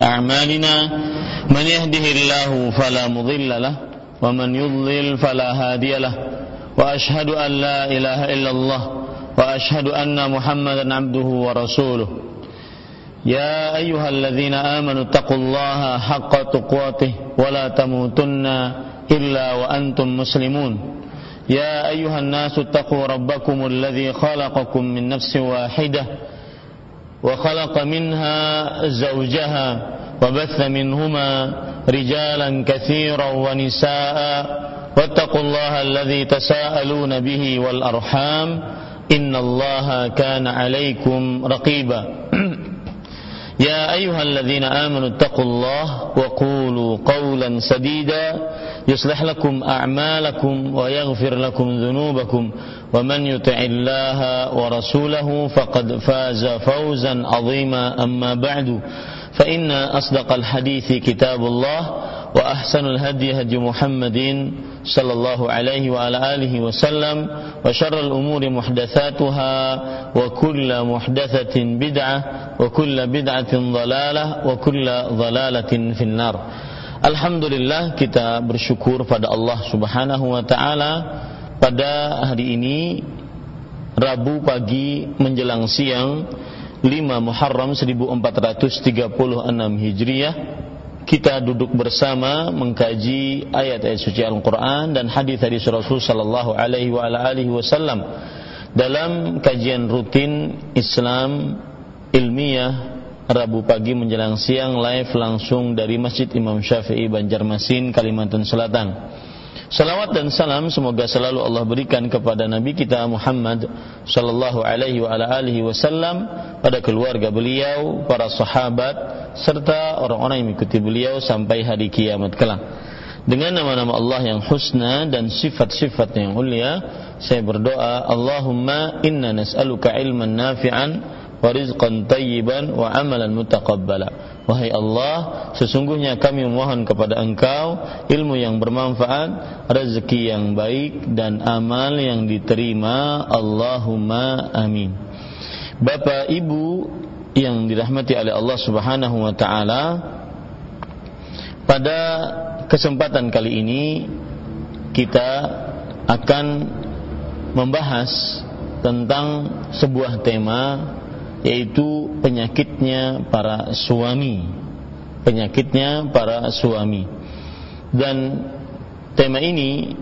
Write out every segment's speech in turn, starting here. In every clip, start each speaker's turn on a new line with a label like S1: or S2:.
S1: أعمالنا من يهده الله فلا مضل له ومن يضلل فلا هادي له وأشهد أن لا إله إلا الله وأشهد أن محمدا عبده ورسوله يا أيها الذين آمنوا اتقوا الله حق تقاته ولا تموتن إلا وأنتم مسلمون يا أيها الناس اتقوا ربكم الذي خلقكم من نفس واحدة وخلق منها زوجها وبث منهما رجالا كثيرا ونساء واتقوا الله الذي تساءلون به والأرحام إن الله كان عليكم رقيبا يا أيها الذين آمنوا اتقوا الله وقولوا قولا سديدا يصلح لكم أعمالكم ويغفر لكم ذنوبكم ومن يطع الله ورسوله فقد فاز فوزا عظيما أما بعد فإن أصدق الحديث كتاب الله وأحسن الهدي هدي محمد صلى الله عليه وعلى آله وسلم وشر الأمور محدثاتها وكل محدثة بدعة وكل بدعة ضلالة وكل ضلالة في النار. Alhamdulillah, kita bersyukur pada Allah Subhanahu wa taala pada hari ini Rabu pagi menjelang siang 5 Muharram 1436 Hijriah, kita duduk bersama mengkaji ayat-ayat suci Al-Quran dan hadis-hadis Rasul sallallahu alaihi wa alihi wasallam dalam kajian rutin Islam ilmiah Rabu pagi menjelang siang, live langsung dari Masjid Imam Syafi'i Banjarmasin, Kalimantan Selatan. Salawat dan salam semoga selalu Allah berikan kepada Nabi kita Muhammad sallallahu alaihi wa alihi wasallam, pada keluarga beliau, para sahabat serta orang-orang yang mengikuti beliau sampai hari kiamat kelak. Dengan nama-nama Allah yang husna dan sifat-sifat yang mulia, saya berdoa, Allahumma inna nas'aluka ilman nafi'an wa rizqan tayyiban wa amalan mutaqabbala. Wahai Allah, sesungguhnya kami memohon kepada Engkau ilmu yang bermanfaat, rezeki yang baik dan amal yang diterima. Allahumma amin. Bapak Ibu yang dirahmati oleh Allah Subhanahu wa taala, pada kesempatan kali ini kita akan membahas tentang sebuah tema, yaitu penyakitnya para suami. Penyakitnya para suami. Dan tema ini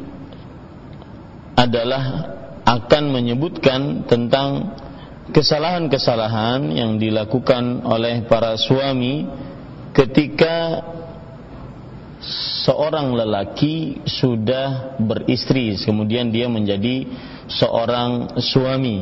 S1: adalah akan menyebutkan tentang kesalahan-kesalahan yang dilakukan oleh para suami ketika seorang lelaki sudah beristri, kemudian dia menjadi seorang suami.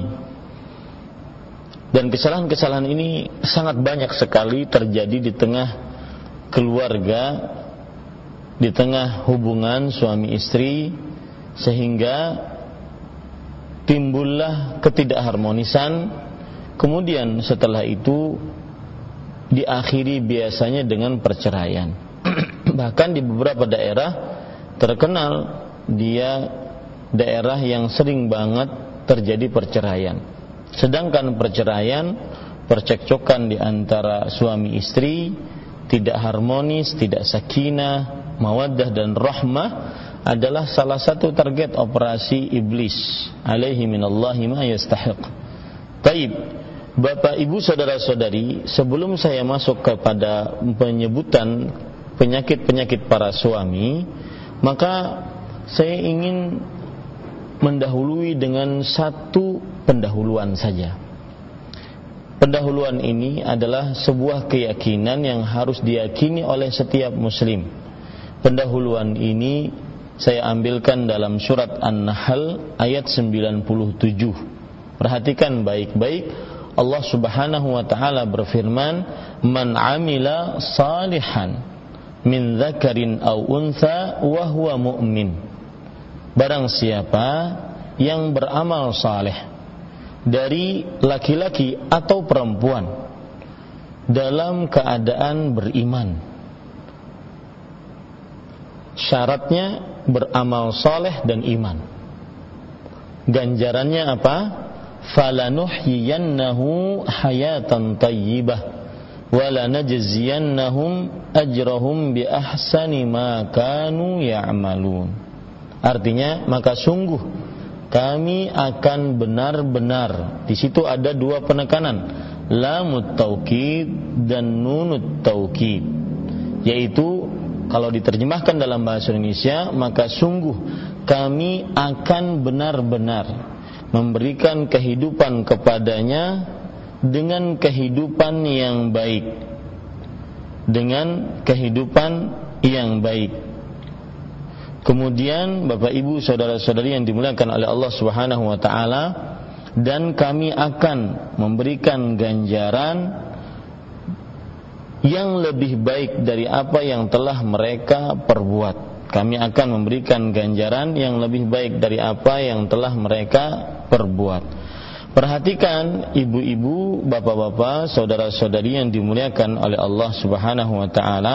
S1: Dan kesalahan-kesalahan ini sangat banyak sekali terjadi di tengah keluarga, di tengah hubungan suami istri, sehingga timbullah ketidakharmonisan. Kemudian setelah itu diakhiri biasanya dengan perceraian. Bahkan di beberapa daerah terkenal dia daerah yang sering banget terjadi perceraian. Sedangkan perceraian, percekcokan di antara suami istri tidak harmonis, tidak sakinah, mawaddah dan rahmah adalah salah satu target operasi iblis. Alaihi minallahi ma yastahiq. Baik, Bapak Ibu saudara-saudari, sebelum saya masuk kepada penyebutan penyakit-penyakit para suami, maka saya ingin mendahului dengan satu pendahuluan saja. Pendahuluan ini adalah sebuah keyakinan yang harus diyakini oleh setiap muslim. Pendahuluan ini saya ambilkan dalam surat An-Nahl ayat 97. Perhatikan baik-baik. Allah Subhanahu wa taala berfirman, "Man 'amila salihan min dzakarin aw untha wa huwa mu'min." Barang siapa yang beramal saleh dari laki-laki atau perempuan dalam keadaan beriman. Syaratnya beramal saleh dan iman. Ganjarannya apa? Falanuhyiyannahu hayatan tayyibah. wala najziyannahum ajrahum bi ahsani ma kanu ya'malun. Artinya, maka sungguh kami akan benar-benar. Di situ ada dua penekanan, lamut taukid dan nunut taukid, yaitu kalau diterjemahkan dalam bahasa Indonesia, maka sungguh kami akan benar-benar memberikan kehidupan kepadanya dengan kehidupan yang baik, dengan kehidupan yang baik. Kemudian Bapak Ibu saudara-saudari yang dimuliakan oleh Allah Subhanahu wa taala, dan kami akan memberikan ganjaran yang lebih baik dari apa yang telah mereka perbuat. Kami akan memberikan ganjaran yang lebih baik dari apa yang telah mereka perbuat. Perhatikan ibu-ibu, bapak-bapak, saudara-saudari yang dimuliakan oleh Allah Subhanahu wa taala.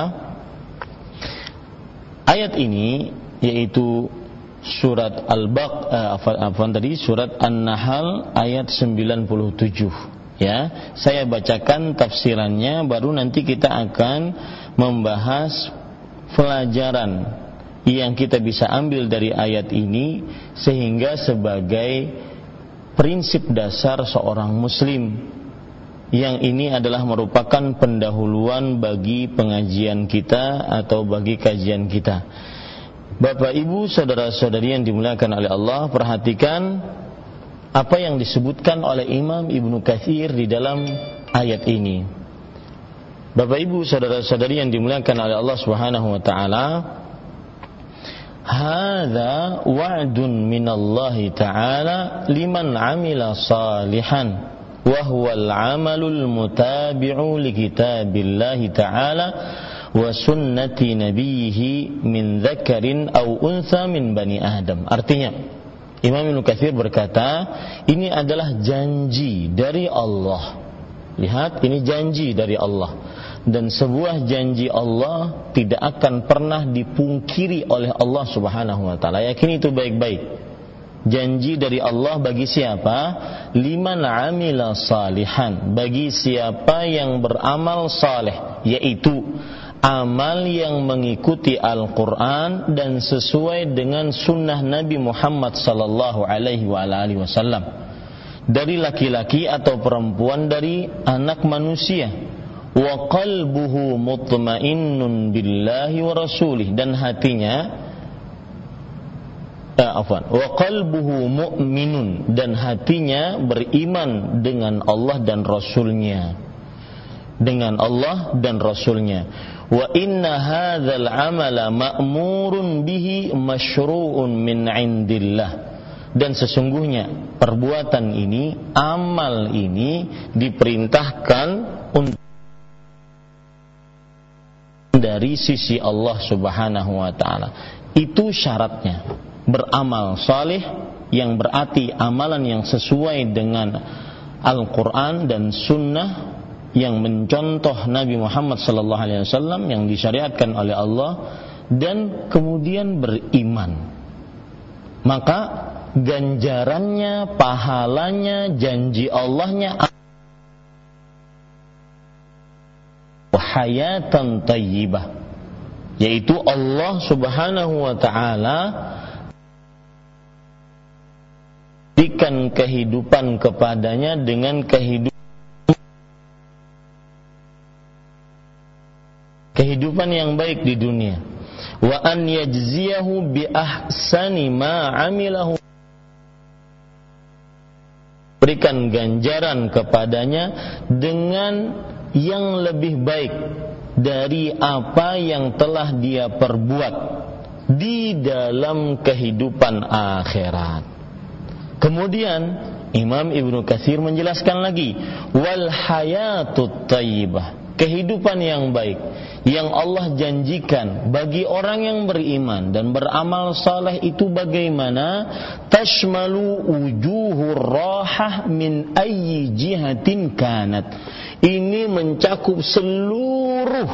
S1: Ayat ini yaitu surat surat An-Nahl ayat 97. Ya, saya bacakan tafsirannya, baru nanti kita akan membahas pelajaran yang kita bisa ambil dari ayat ini sehingga sebagai prinsip dasar seorang muslim, yang ini adalah merupakan pendahuluan bagi pengajian kita atau bagi kajian kita. Bapak Ibu saudara-saudari yang dimuliakan oleh Allah, perhatikan apa yang disebutkan oleh Imam Ibnu Katsir di dalam ayat ini. Bapak Ibu saudara-saudari yang dimuliakan oleh Allah Subhanahu wa taala, hadza wa'dun minallahi ta'ala liman 'amila salihan wa huwal 'amalul mutabi'u li kitabillahi ta'ala wa sunnati nabiyhi min dzakarin aw untha min bani Adam. Artinya, Imam Ibnu Katsir berkata, ini adalah janji dari Allah. Lihat, ini janji dari Allah. Dan sebuah janji Allah tidak akan pernah dipungkiri oleh Allah Subhanahu wa taala. Yakin itu baik-baik. Janji dari Allah bagi siapa? Liman 'amila salihan, bagi siapa yang beramal saleh, yaitu amal yang mengikuti Al-Quran dan sesuai dengan sunnah Nabi Muhammad sallallahu alaihi wasallam, dari laki-laki atau perempuan dari anak manusia. Wa qalbuhu mutmainnun billahi wa rasulih, dan hatinya wa qalbuhu mu'minun, dan hatinya beriman dengan Allah dan Rasulnya, dengan Allah dan Rasulnya. Wa inna hadzal amala ma'murun bihi masyru'un min 'indillah, dan sesungguhnya perbuatan ini, amal ini diperintahkan untuk dari sisi Allah Subhanahu wa taala. Itu syaratnya, beramal saleh, yang berarti amalan yang sesuai dengan Al-Quran dan sunnah yang mencontoh Nabi Muhammad sallallahu alaihi wasallam yang disyariatkan oleh Allah, dan kemudian beriman. Maka ganjarannya, pahalanya, janji Allahnya hayatan tayyibah, yaitu Allah Subhanahu wa taala berikan kehidupan kepadanya dengan kehidupan yang baik di dunia. Wa an yajziyahu bi ahsani ma 'amilahu, berikan ganjaran kepadanya dengan yang lebih baik dari apa yang telah dia perbuat di dalam kehidupan akhirat. Kemudian Imam Ibnu Katsir menjelaskan lagi, wal hayatut thayyibah, kehidupan yang baik yang Allah janjikan bagi orang yang beriman dan beramal saleh itu bagaimana? Tashmalu wujuhur rahah min ayyi jihatin kanat. Ini mencakup seluruh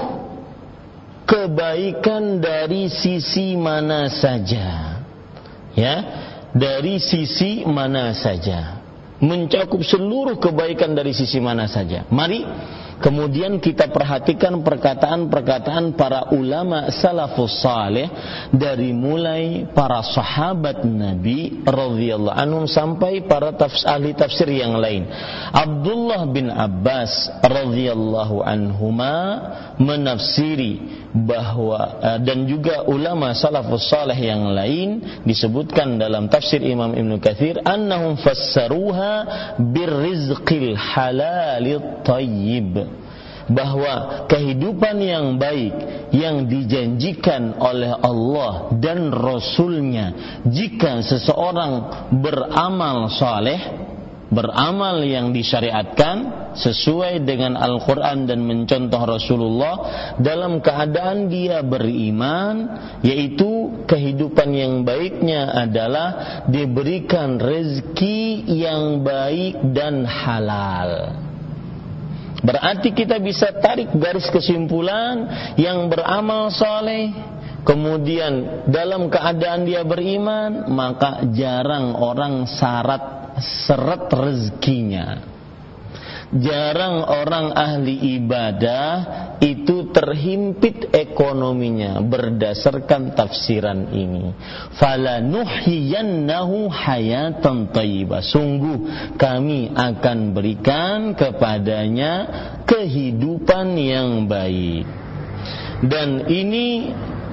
S1: kebaikan dari sisi mana saja. Ya, dari sisi mana saja. Mencakup seluruh kebaikan dari sisi mana saja. Mari Kemudian kita perhatikan perkataan-perkataan para ulama salafus saleh, dari mulai para sahabat Nabi radhiyallahu anhum sampai para ahli tafsir yang lain. Abdullah bin Abbas radhiyallahu anhuma menafsiri bahwa dan juga ulama salafus saleh yang lain disebutkan dalam tafsir Imam Ibnu Katsir, annahum fassaruha birrizqil halalil thayyib, bahwa kehidupan yang baik yang dijanjikan oleh Allah dan Rasulnya jika seseorang beramal saleh, beramal yang disyariatkan sesuai dengan Al-Quran dan mencontoh Rasulullah, dalam keadaan dia beriman, yaitu kehidupan yang baiknya adalah diberikan rezeki yang baik dan halal. Berarti kita bisa tarik garis kesimpulan, yang beramal saleh kemudian dalam keadaan dia beriman, maka jarang orang seret rezekinya. Jarang orang ahli ibadah itu terhimpit ekonominya berdasarkan tafsiran ini. Fala nuhyiyannahu hayatan thayyibah. Sungguh kami akan berikan kepadanya kehidupan yang baik. Dan ini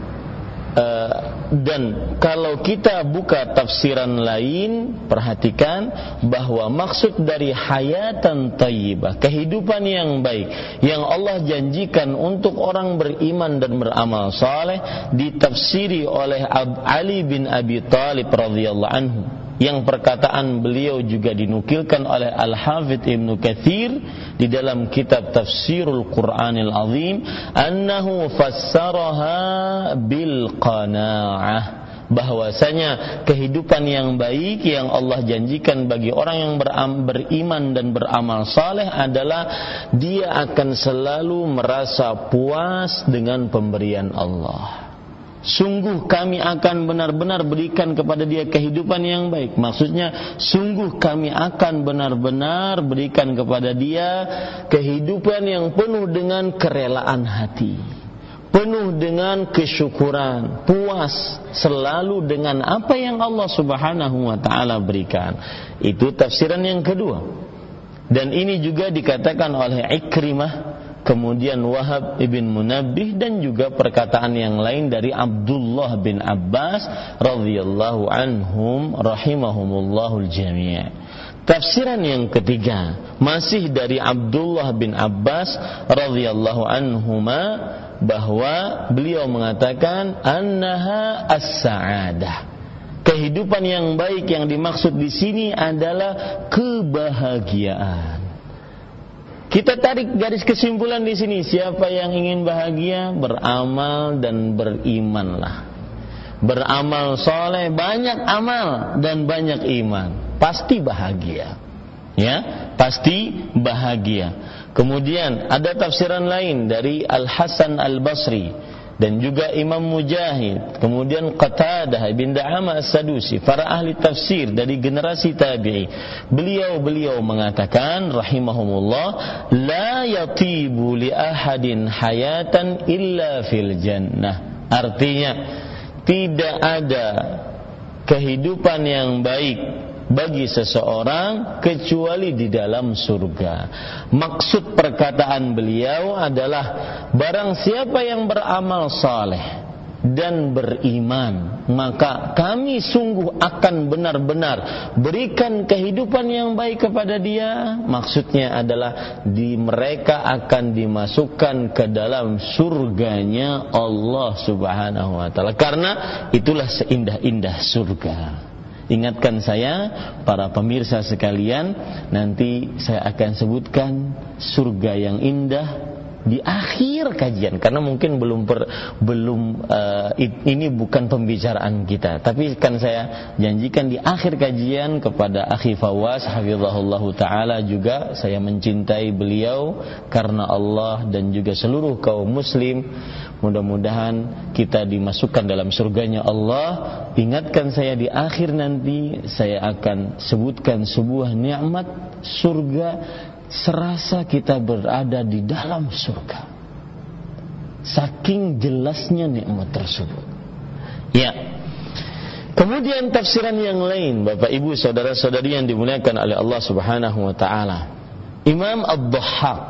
S1: dan kalau kita buka tafsiran lain, perhatikan bahwa maksud dari hayatan thayyibah, kehidupan yang baik yang Allah janjikan untuk orang beriman dan beramal saleh, ditafsiri oleh Ali bin Abi Thalib radhiyallahu anhu, yang perkataan beliau juga dinukilkan oleh Al-Hafidz Ibnu Katsir di dalam kitab Tafsirul Qur'anil Azim, annahu fassaraha bil qanaa'ah, bahwasanya kehidupan yang baik yang Allah janjikan bagi orang yang beriman dan beramal saleh adalah dia akan selalu merasa puas dengan pemberian Allah. Sungguh kami akan benar-benar berikan kepada dia kehidupan yang baik. Maksudnya, sungguh kami akan benar-benar berikan kepada dia kehidupan yang penuh dengan kerelaan hati, penuh dengan kesyukuran, puas selalu dengan apa yang Allah Subhanahu wa ta'ala berikan. Itu tafsiran yang kedua. Dan ini juga dikatakan oleh Ikrimah, kemudian Wahab ibn Munabbih, dan juga perkataan yang lain dari Abdullah bin Abbas radhiyallahu anhum rahimahumullahul jami'. Tafsiran yang ketiga masih dari Abdullah bin Abbas radhiyallahu anhuma, bahwa beliau mengatakan annaha as-sa'adah. Kehidupan yang baik yang dimaksud di sini adalah kebahagiaan. Kita tarik garis kesimpulan di sini, siapa yang ingin bahagia, beramal dan berimanlah. Beramal soleh, banyak amal dan banyak iman, pasti bahagia. Ya, pasti bahagia. Kemudian ada tafsiran lain dari Al-Hasan Al-Basri dan juga Imam Mujahid, kemudian Qatadah bin Da'amah As-Sadusi, para ahli tafsir dari generasi tabi'i. Beliau mengatakan rahimahumullah, la yatibu li ahadin hayatan illa fil jannah. Artinya, tidak ada kehidupan yang baik bagi seseorang kecuali di dalam surga. Maksud perkataan beliau adalah, barang siapa yang beramal saleh dan beriman, maka kami sungguh akan benar-benar berikan kehidupan yang baik kepada dia. Maksudnya adalah mereka akan dimasukkan ke dalam surganya Allah Subhanahu wa ta'ala, karena itulah seindah-indah surga. Ingatkan saya, para pemirsa sekalian, nanti saya akan sebutkan surga yang indah di akhir kajian, karena mungkin ini bukan pembicaraan kita, tapi kan saya janjikan di akhir kajian kepada Akhi Fawaz hafizahullahu taala, juga saya mencintai beliau karena Allah dan juga seluruh kaum muslim. Mudah-mudahan kita dimasukkan dalam surganya Allah. Ingatkan saya di akhir nanti, saya akan sebutkan sebuah nikmat surga serasa kita berada di dalam surga. Saking jelasnya nikmat tersebut. Ya. Kemudian tafsiran yang lain, Bapak Ibu saudara-saudari yang dimuliakan oleh Allah Subhanahu wa taala. Imam Ad-Dhahhak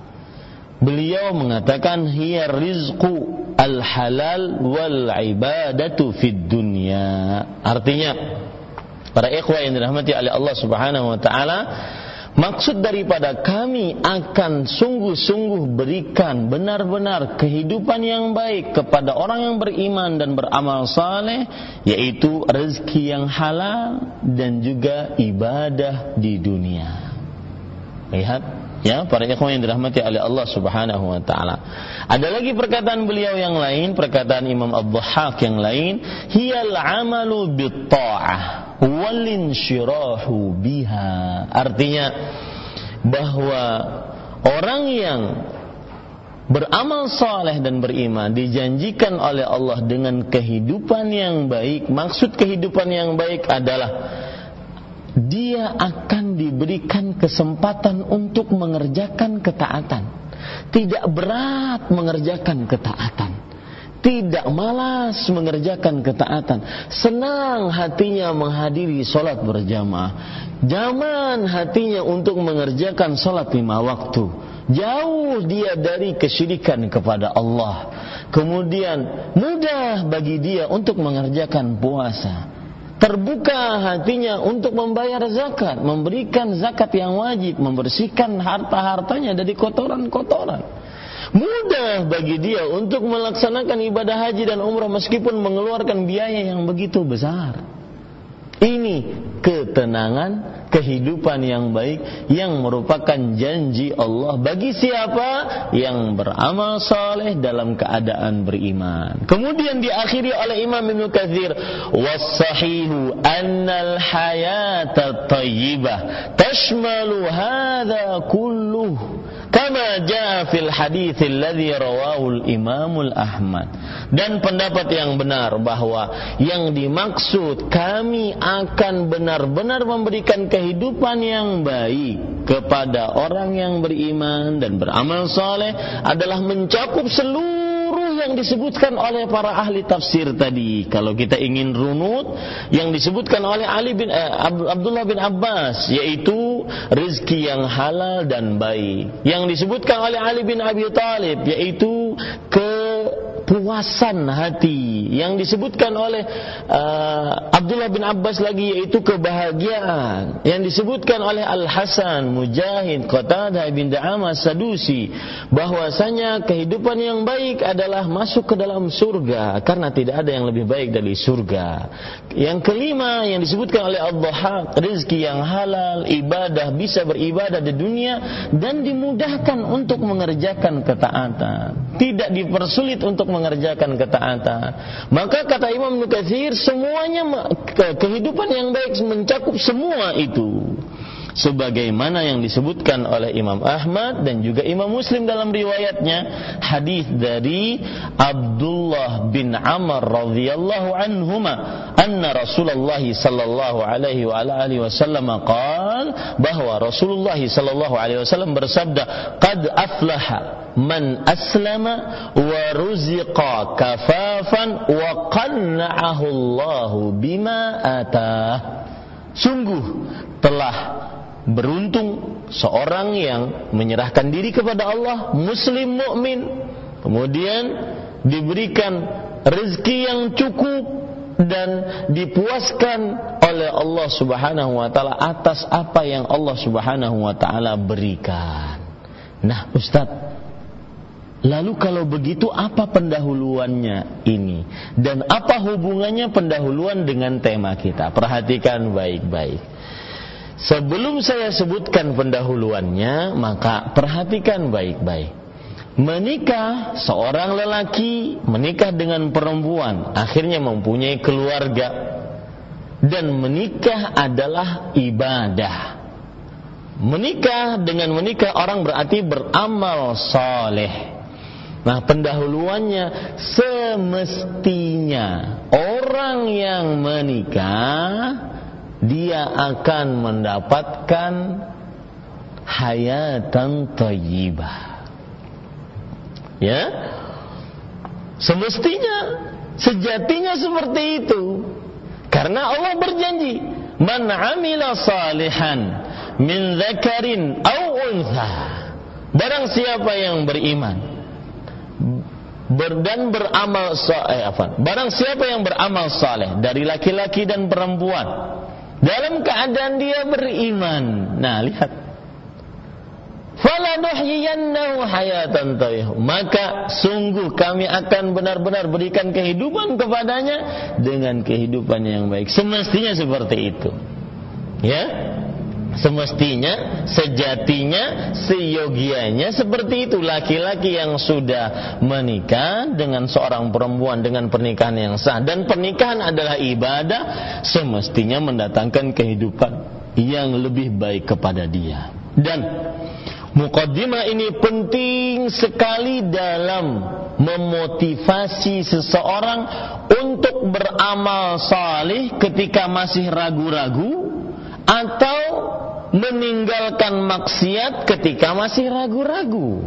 S1: beliau mengatakan hiya rizqu al-halal wal ibadatu fid dunya. Artinya, para ikhwah yang dirahmati oleh Allah Subhanahu wa taala, maksud daripada kami akan sungguh-sungguh berikan benar-benar kehidupan yang baik kepada orang yang beriman dan beramal saleh, yaitu rezeki yang halal dan juga ibadah di dunia. Lihat, ya, para ikhwan yang dirahmati oleh Allah Subhanahu wa taala. Ada lagi perkataan beliau yang lain, perkataan Imam Ad-Dhahhak yang lain, hiyal amalu bit ta'ah walinsyirahu biha. Artinya bahwa orang yang beramal saleh dan beriman dijanjikan oleh Allah dengan kehidupan yang baik. Maksud kehidupan yang baik adalah dia akan diberikan kesempatan untuk mengerjakan ketaatan. Tidak berat mengerjakan ketaatan, tidak malas mengerjakan ketaatan, senang hatinya menghadiri sholat berjamaah, nyaman hatinya untuk mengerjakan sholat 5 waktu, jauh dia dari kesyirikan kepada Allah. Kemudian mudah bagi dia untuk mengerjakan puasa, terbuka hatinya untuk membayar zakat, memberikan zakat yang wajib, membersihkan harta-hartanya dari kotoran-kotoran. Mudah bagi dia untuk melaksanakan ibadah haji dan umrah meskipun mengeluarkan biaya yang begitu besar. Ini ketenangan, kehidupan yang baik yang merupakan janji Allah bagi siapa yang beramal saleh dalam keadaan beriman. Kemudian diakhiri oleh Imam Ibnu Katsir, was-sahihu annal hayata thayyibah tashmalu hadza kulluh kama jaa fil hadits alladhi rawahu al-Imam Ahmad. Dan pendapat yang benar bahwa yang dimaksud kami akan benar-benar memberikan kehidupan yang baik kepada orang yang beriman dan beramal saleh adalah mencakup seluruh yang disebutkan oleh para ahli tafsir tadi. Kalau kita ingin runut, yang disebutkan oleh Abdullah bin Abbas, yaitu rezeki yang halal dan baik. Yang disebutkan oleh Ali bin Abi Thalib, yaitu kepuasan hati. Yang disebutkan oleh Abdullah bin Abbas lagi, yaitu kebahagiaan. Yang disebutkan oleh Al-Hasan, Mujahid, Qatadah bin Da'amah Sadusi, bahwasanya kehidupan yang baik adalah masuk ke dalam surga, karena tidak ada yang lebih baik dari surga. Yang kelima yang disebutkan oleh Ad-Dhahhak, rezeki yang halal, ibadah, bisa beribadah di dunia dan dimudahkan untuk mengerjakan ketaatan, tidak dipersulit untuk mengerjakan ketaatan. Maka kata Imam Ibnu Katsir, semuanya kehidupan yang baik mencakup semua itu. Sebagaimana yang disebutkan oleh Imam Ahmad dan juga Imam Muslim dalam riwayatnya, hadis dari Abdullah bin Amr radhiyallahu anhuma, anna Rasulullah sallallahu alaihi wa alihi wasallam qala, bahwa Rasulullah sallallahu alaihi wasallam bersabda, qad aflaha man aslama wa ruziqa kafafan wa qanna'ahu Allahu bima atah. Sungguh telah beruntung seorang yang menyerahkan diri kepada Allah, muslim mukmin, kemudian diberikan rezeki yang cukup dan dipuaskan oleh Allah Subhanahu wa taala atas apa yang Allah Subhanahu wa taala berikan. Nah, Ustaz, lalu kalau begitu apa pendahuluannya ini? Dan apa hubungannya pendahuluan dengan tema kita? Perhatikan baik-baik. Sebelum saya sebutkan pendahuluannya, maka perhatikan baik-baik. Menikah, seorang lelaki menikah dengan perempuan, akhirnya mempunyai keluarga. Dan menikah adalah ibadah. Menikah, dengan menikah orang berarti beramal saleh. Nah, pendahuluannya semestinya orang yang menikah dia akan mendapatkan hayatan thayyibah. Ya, semestinya, sejatinya seperti itu. Karena Allah berjanji, man amila salihan min dzakarin aw untha. Barang siapa yang beriman dan beramal barang siapa yang beramal saleh dari laki-laki dan perempuan dalam keadaan dia beriman. Nah, lihat. Falanuhyiyannahu hayatan thayyibah. Maka sungguh kami akan benar-benar berikan kehidupan kepadanya dengan kehidupan yang baik. Semestinya seperti itu. Ya? Semestinya, sejatinya, seyogianya seperti itu. Laki-laki yang sudah menikah dengan seorang perempuan dengan pernikahan yang sah, dan pernikahan adalah ibadah, semestinya mendatangkan kehidupan yang lebih baik kepada dia. Dan muqaddimah ini penting sekali dalam memotivasi seseorang untuk beramal salih ketika masih ragu-ragu, atau meninggalkan maksiat ketika masih ragu-ragu.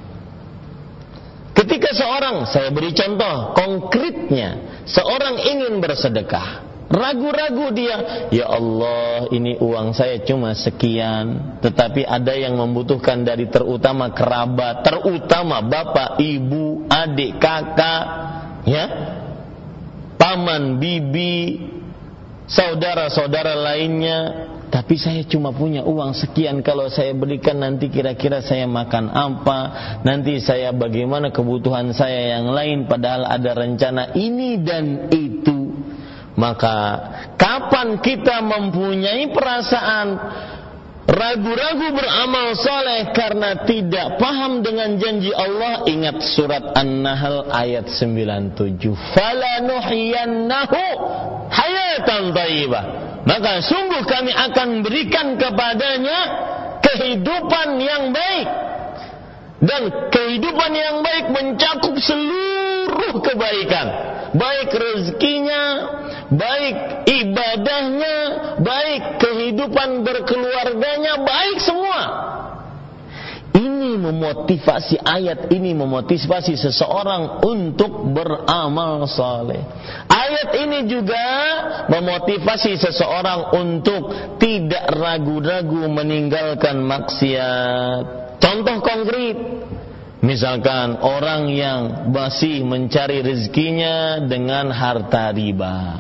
S1: Ketika seorang, saya beri contoh konkretnya, seorang ingin bersedekah, ragu-ragu dia, ya Allah, ini uang saya cuma sekian, tetapi ada yang membutuhkan dari terutama kerabat, terutama bapak, ibu, adik, kakak, ya, paman, bibi, saudara-saudara lainnya, tapi saya cuma punya uang sekian. Kalau saya berikan nanti kira-kira saya makan apa, nanti saya bagaimana kebutuhan saya yang lain, padahal ada rencana ini dan itu. Maka kapan kita mempunyai perasaan ragu-ragu beramal soleh karena tidak paham dengan janji Allah, ingat surat An-Nahl ayat 97, falanuhyiyannahu hayatan thayyibah. Maka sungguh kami akan berikan kepadanya kehidupan yang baik. Dan kehidupan yang baik mencakup seluruh kebaikan, baik rezekinya, baik ibadahnya, baik kehidupan berkeluarganya, baik semua. Ini memotivasi, ayat ini memotivasi seseorang untuk beramal saleh. Ayat ini juga memotivasi seseorang untuk tidak ragu-ragu meninggalkan maksiat. Contoh konkret, misalkan orang yang masih mencari rezekinya dengan harta riba,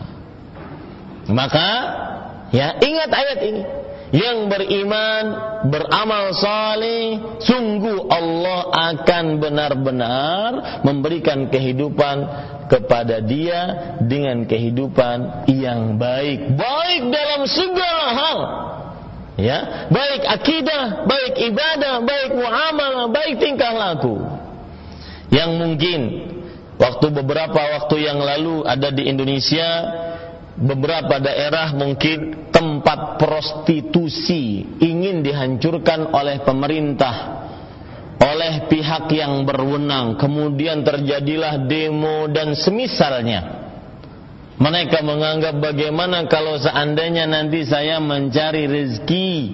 S1: maka ya ingat ayat ini. Yang beriman, beramal saleh, sungguh Allah akan benar-benar memberikan kehidupan kepada dia dengan kehidupan yang baik, baik dalam segala hal. Ya, baik akidah, baik ibadah, baik muamalah, baik tingkah laku. Yang mungkin beberapa waktu yang lalu ada di Indonesia, beberapa daerah mungkin tempat prostitusi ingin dihancurkan oleh pemerintah, oleh pihak yang berwenang. Kemudian terjadilah demo dan semisalnya. Mereka menganggap bagaimana kalau seandainya nanti saya mencari rezeki,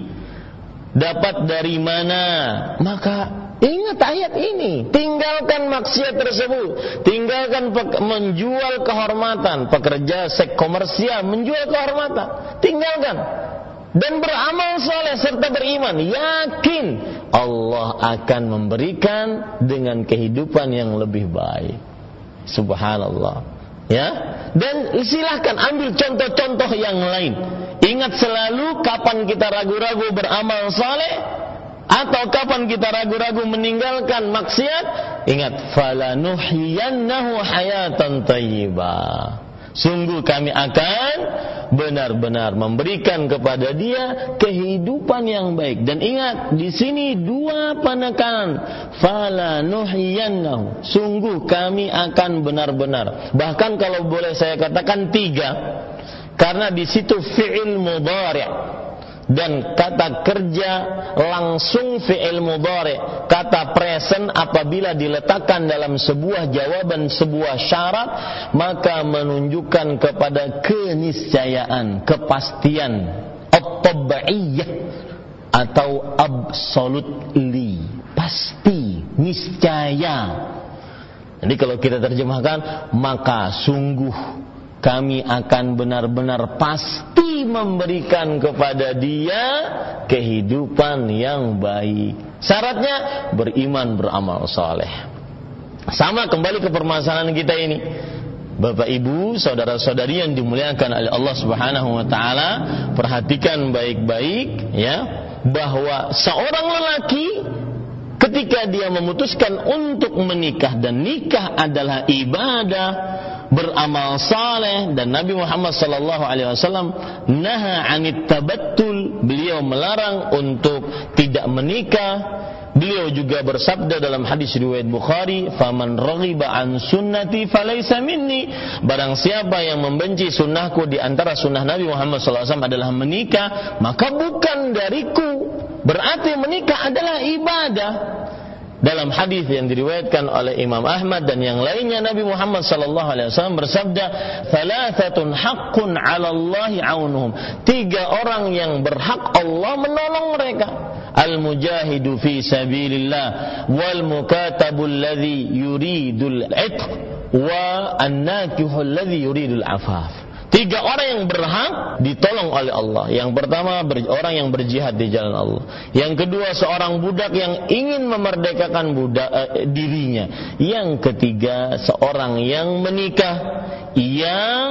S1: dapat dari mana? Maka ingat ayat ini, tinggalkan maksiat tersebut, tinggalkan menjual kehormatan, pekerja seks komersial menjual kehormatan, tinggalkan dan beramal saleh serta beriman, yakin Allah akan memberikan dengan kehidupan yang lebih baik. Subhanallah. Ya, dan silahkan ambil contoh-contoh yang lain. Ingat selalu kapan kita ragu-ragu beramal saleh atau kapan kita ragu-ragu meninggalkan maksiat, ingat falanuhyiyannahu hayatan thayyibah. Sungguh kami akan benar-benar memberikan kepada dia kehidupan yang baik. Dan ingat di sini dua penekanan, falanuhyiyannahu, sungguh kami akan benar-benar. Bahkan kalau boleh saya katakan tiga, karena di situ fi'il mudhari' dan kata kerja langsung fi'il mudhari', kata present apabila diletakkan dalam sebuah jawaban, sebuah syarat, maka menunjukkan kepada keniscayaan, kepastian at-tabi'iyah,
S2: atau absolutely, pasti, niscaya. Jadi kalau kita terjemahkan, maka sungguh kami akan benar-benar pasti memberikan kepada dia kehidupan yang baik. Syaratnya beriman, beramal saleh. Sama kembali ke permasalahan kita ini. Bapak Ibu, saudara-saudari yang dimuliakan oleh Allah Subhanahu wa taala, perhatikan baik-baik ya, bahwa seorang lelaki ketika dia memutuskan untuk menikah, dan nikah adalah ibadah, beramal saleh, dan Nabi Muhammad sallallahu alaihi wasallam naha 'anit tabattul, beliau melarang untuk tidak menikah. Beliau juga bersabda dalam hadis riwayat Bukhari, "Faman raghiba an sunnati falaysa minni." Barang siapa yang membenci sunnahku, di antara sunnah Nabi Muhammad sallallahu alaihi wasallam adalah menikah, maka bukan dariku. Berarti menikah adalah ibadah. Dalam hadis yang diriwayatkan oleh Imam Ahmad dan yang lainnya, Nabi Muhammad sallallahu alaihi wasallam bersabda, "Thalathatun haqqun 'ala Allahi 'aunuhum." 3 orang yang berhak Allah menolong mereka. Al-mujahidu fi sabilillah, wal mukatabu alladhi yuridul 'itq, wa an-nakihu alladhi yuridul 'afaf. 3 orang yang berhak ditolong oleh Allah. Yang pertama, orang yang berjihad di jalan Allah. Yang kedua, seorang budak yang ingin memerdekakan dirinya. Yang ketiga, seorang yang menikah, yang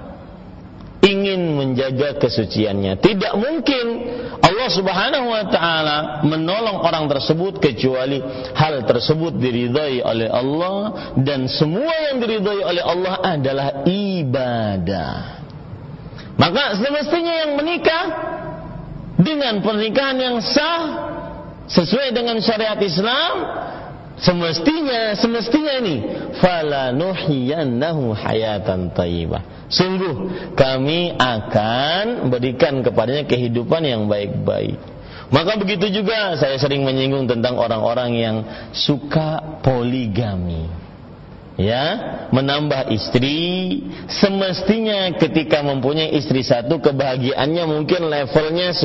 S2: ingin menjaga kesuciannya. Tidak mungkin Allah Subhanahu wa taala menolong orang tersebut kecuali hal tersebut diridhai oleh Allah, dan semua yang diridhai oleh Allah adalah ibadah. Maka semestinya yang menikah dengan pernikahan yang sah sesuai dengan syariat Islam, semestinya ini fala nuhyiyannahu hayatan thayyibah. Sungguh kami akan berikan kepadanya kehidupan yang baik-baik. Maka begitu juga saya sering menyinggung tentang orang-orang yang suka poligami. Ya, menambah istri. Semestinya ketika mempunyai istri satu, kebahagiaannya mungkin levelnya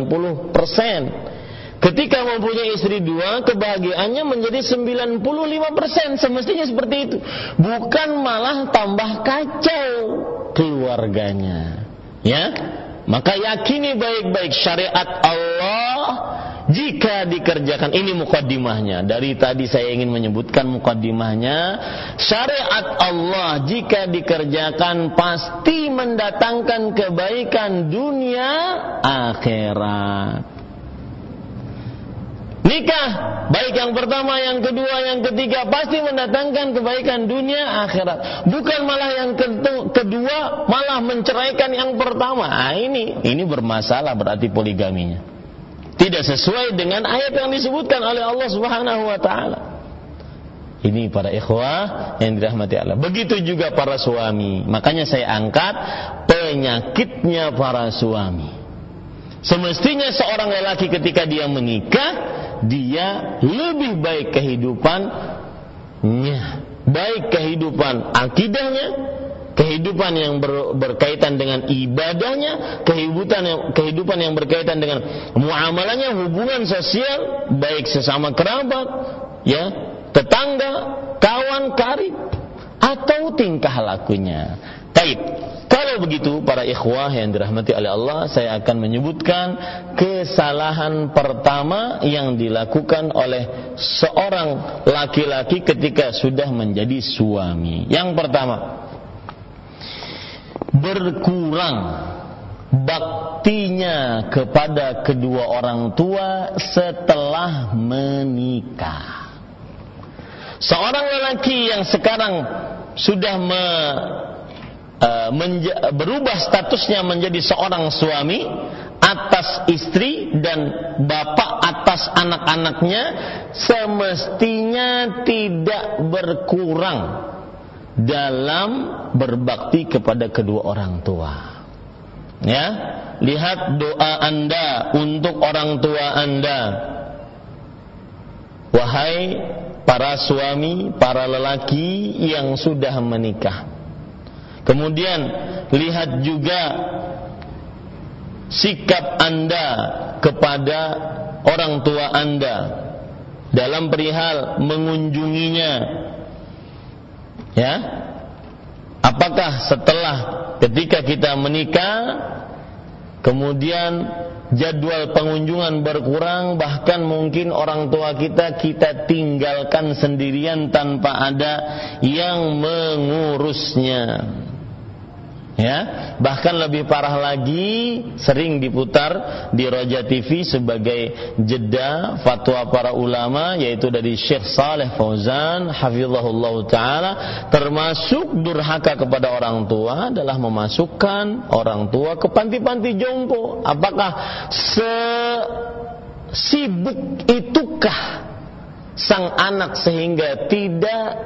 S2: 90%. Ketika mempunyai istri 2, kebahagiaannya menjadi 95%. Semestinya seperti itu. Bukan malah tambah kacau keluarganya. Ya, maka yakini baik-baik syariat Allah jika dikerjakan. Ini mukaddimahnya. Dari tadi saya ingin menyebutkan mukaddimahnya. Syariat Allah jika dikerjakan pasti mendatangkan kebaikan dunia akhirat. Nikah, baik yang pertama, yang kedua, yang ketiga, pasti mendatangkan kebaikan dunia akhirat. Bukan malah yang kedua malah menceraikan yang pertama. Ini bermasalah berarti poligaminya. Tidak sesuai dengan ayat yang disebutkan oleh Allah Subhanahu wa taala. Ini para ikhwah yang dirahmati Allah. Begitu juga para suami. Makanya saya angkat penyakitnya para suami. Semestinya seorang lelaki ketika dia menikah, dia lebih baik kehidupannya, baik kehidupan akidahnya, kehidupan yang berkaitan dengan ibadahnya, kehidupan yang berkaitan dengan muamalahnya, hubungan sosial, baik sesama kerabat, ya, tetangga, kawan karib, atau tingkah lakunya. Taib. Kalau begitu para ikhwah yang dirahmati oleh Allah, saya akan menyebutkan kesalahan pertama yang dilakukan oleh seorang laki-laki ketika sudah menjadi suami. Yang pertama, berkurang baktinya kepada kedua orang tua setelah menikah. Seorang lelaki yang sekarang sudah berubah statusnya menjadi seorang suami atas istri dan bapak atas anak-anaknya, semestinya tidak berkurang dalam berbakti kepada kedua orang tua. Ya, lihat doa Anda untuk orang tua Anda. Wahai para suami, para lelaki yang sudah menikah. Kemudian lihat juga sikap Anda
S1: kepada orang tua Anda dalam perihal mengunjunginya, ya. Apakah setelah ketika kita menikah kemudian jadwal pengunjungan berkurang, bahkan mungkin orang tua kita tinggalkan sendirian tanpa ada yang mengurusnya. Ya, bahkan lebih parah lagi, sering diputar di Roja TV sebagai jeda fatwa para ulama, yaitu dari Syekh Saleh Fauzan hafizahullah taala, termasuk durhaka kepada orang tua adalah memasukkan orang tua ke panti-panti jompo. Apakah sesibuk itukah sang anak sehingga tidak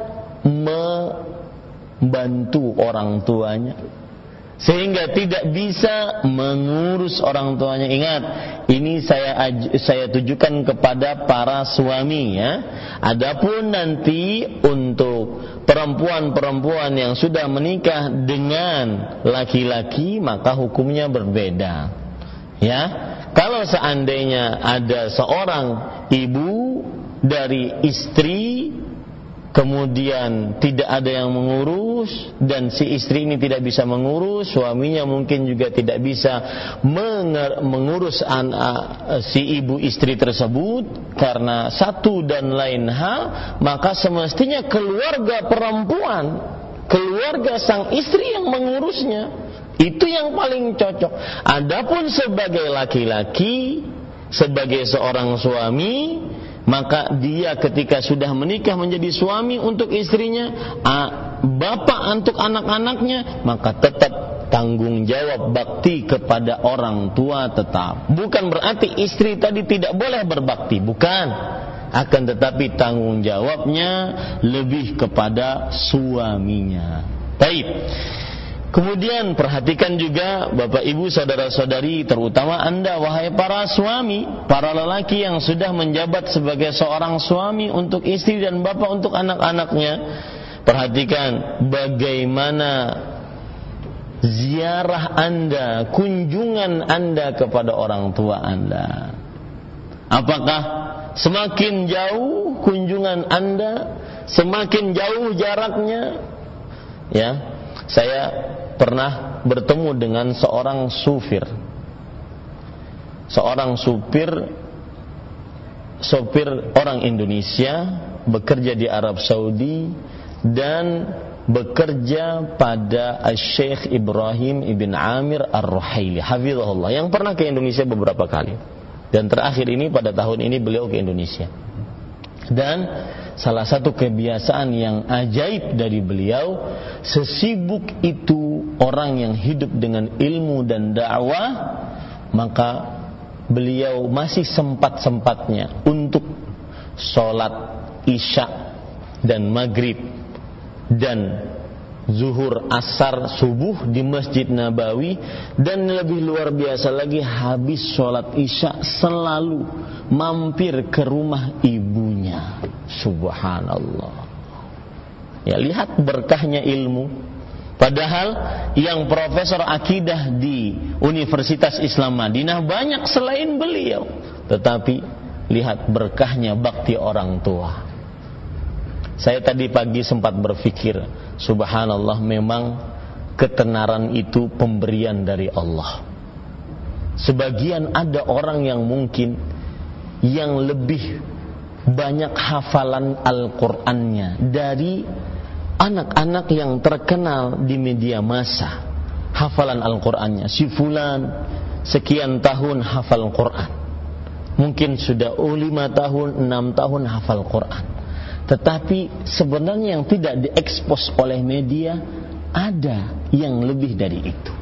S1: membantu orang tuanya, sehingga tidak bisa mengurus orang tuanya? Ingat, ini saya tujukan kepada para suami, ya. Adapun nanti untuk perempuan-perempuan yang sudah menikah dengan laki-laki, maka hukumnya berbeda. Ya, kalau seandainya ada seorang ibu dari istri kemudian tidak ada yang mengurus, dan si istri ini tidak bisa mengurus, suaminya mungkin juga tidak bisa mengurus si ibu istri tersebut karena satu dan lain hal, maka semestinya keluarga perempuan, keluarga sang istri yang mengurusnya. Itu yang paling cocok. Adapun sebagai laki-laki, sebagai seorang suami, maka dia ketika sudah menikah menjadi suami untuk istrinya, bapak untuk anak-anaknya, maka tetap tanggung jawab bakti kepada orang tua tetap. Bukan berarti istri tadi tidak boleh berbakti, bukan. Akan tetapi tanggung jawabnya lebih kepada suaminya. Baik. Kemudian perhatikan juga Bapak Ibu saudara-saudari, terutama Anda wahai para suami, para lelaki yang sudah menjabat sebagai seorang suami untuk istri dan bapak untuk anak-anaknya. Perhatikan bagaimana ziarah Anda, kunjungan Anda kepada orang tua Anda. Apakah semakin jauh kunjungan Anda, semakin jauh jaraknya? Ya, saya pernah bertemu dengan seorang supir orang Indonesia, bekerja di Arab Saudi dan bekerja pada Syekh Ibrahim Ibn Amir Ar-Ruhaili hafizahullah, yang pernah ke Indonesia beberapa kali, dan terakhir ini pada tahun ini beliau ke Indonesia. Dan salah satu kebiasaan yang ajaib dari beliau, sesibuk itu orang yang hidup dengan ilmu dan dakwah, maka beliau masih sempat-sempatnya untuk sholat isya dan maghrib dan zuhur, asar, subuh di Masjid Nabawi, dan lebih luar biasa lagi, habis sholat isya selalu mampir ke rumah ibunya. Subhanallah. Ya, lihat berkahnya ilmu. Padahal yang profesor akidah di Universitas Islam Madinah banyak selain beliau, tetapi lihat berkahnya bakti orang tua. Saya tadi pagi sempat berpikir, subhanallah, memang ketenaran itu pemberian dari Allah. Sebagian ada orang yang mungkin yang lebih banyak hafalan Al-Qur'annya dari anak-anak yang terkenal di media massa. Hafalan Al-Qur'annya, si fulan sekian tahun hafal Qur'an, mungkin sudah 5 tahun, 6 tahun hafal Qur'an. Tetapi sebenarnya yang tidak diekspos oleh media ada yang lebih dari itu.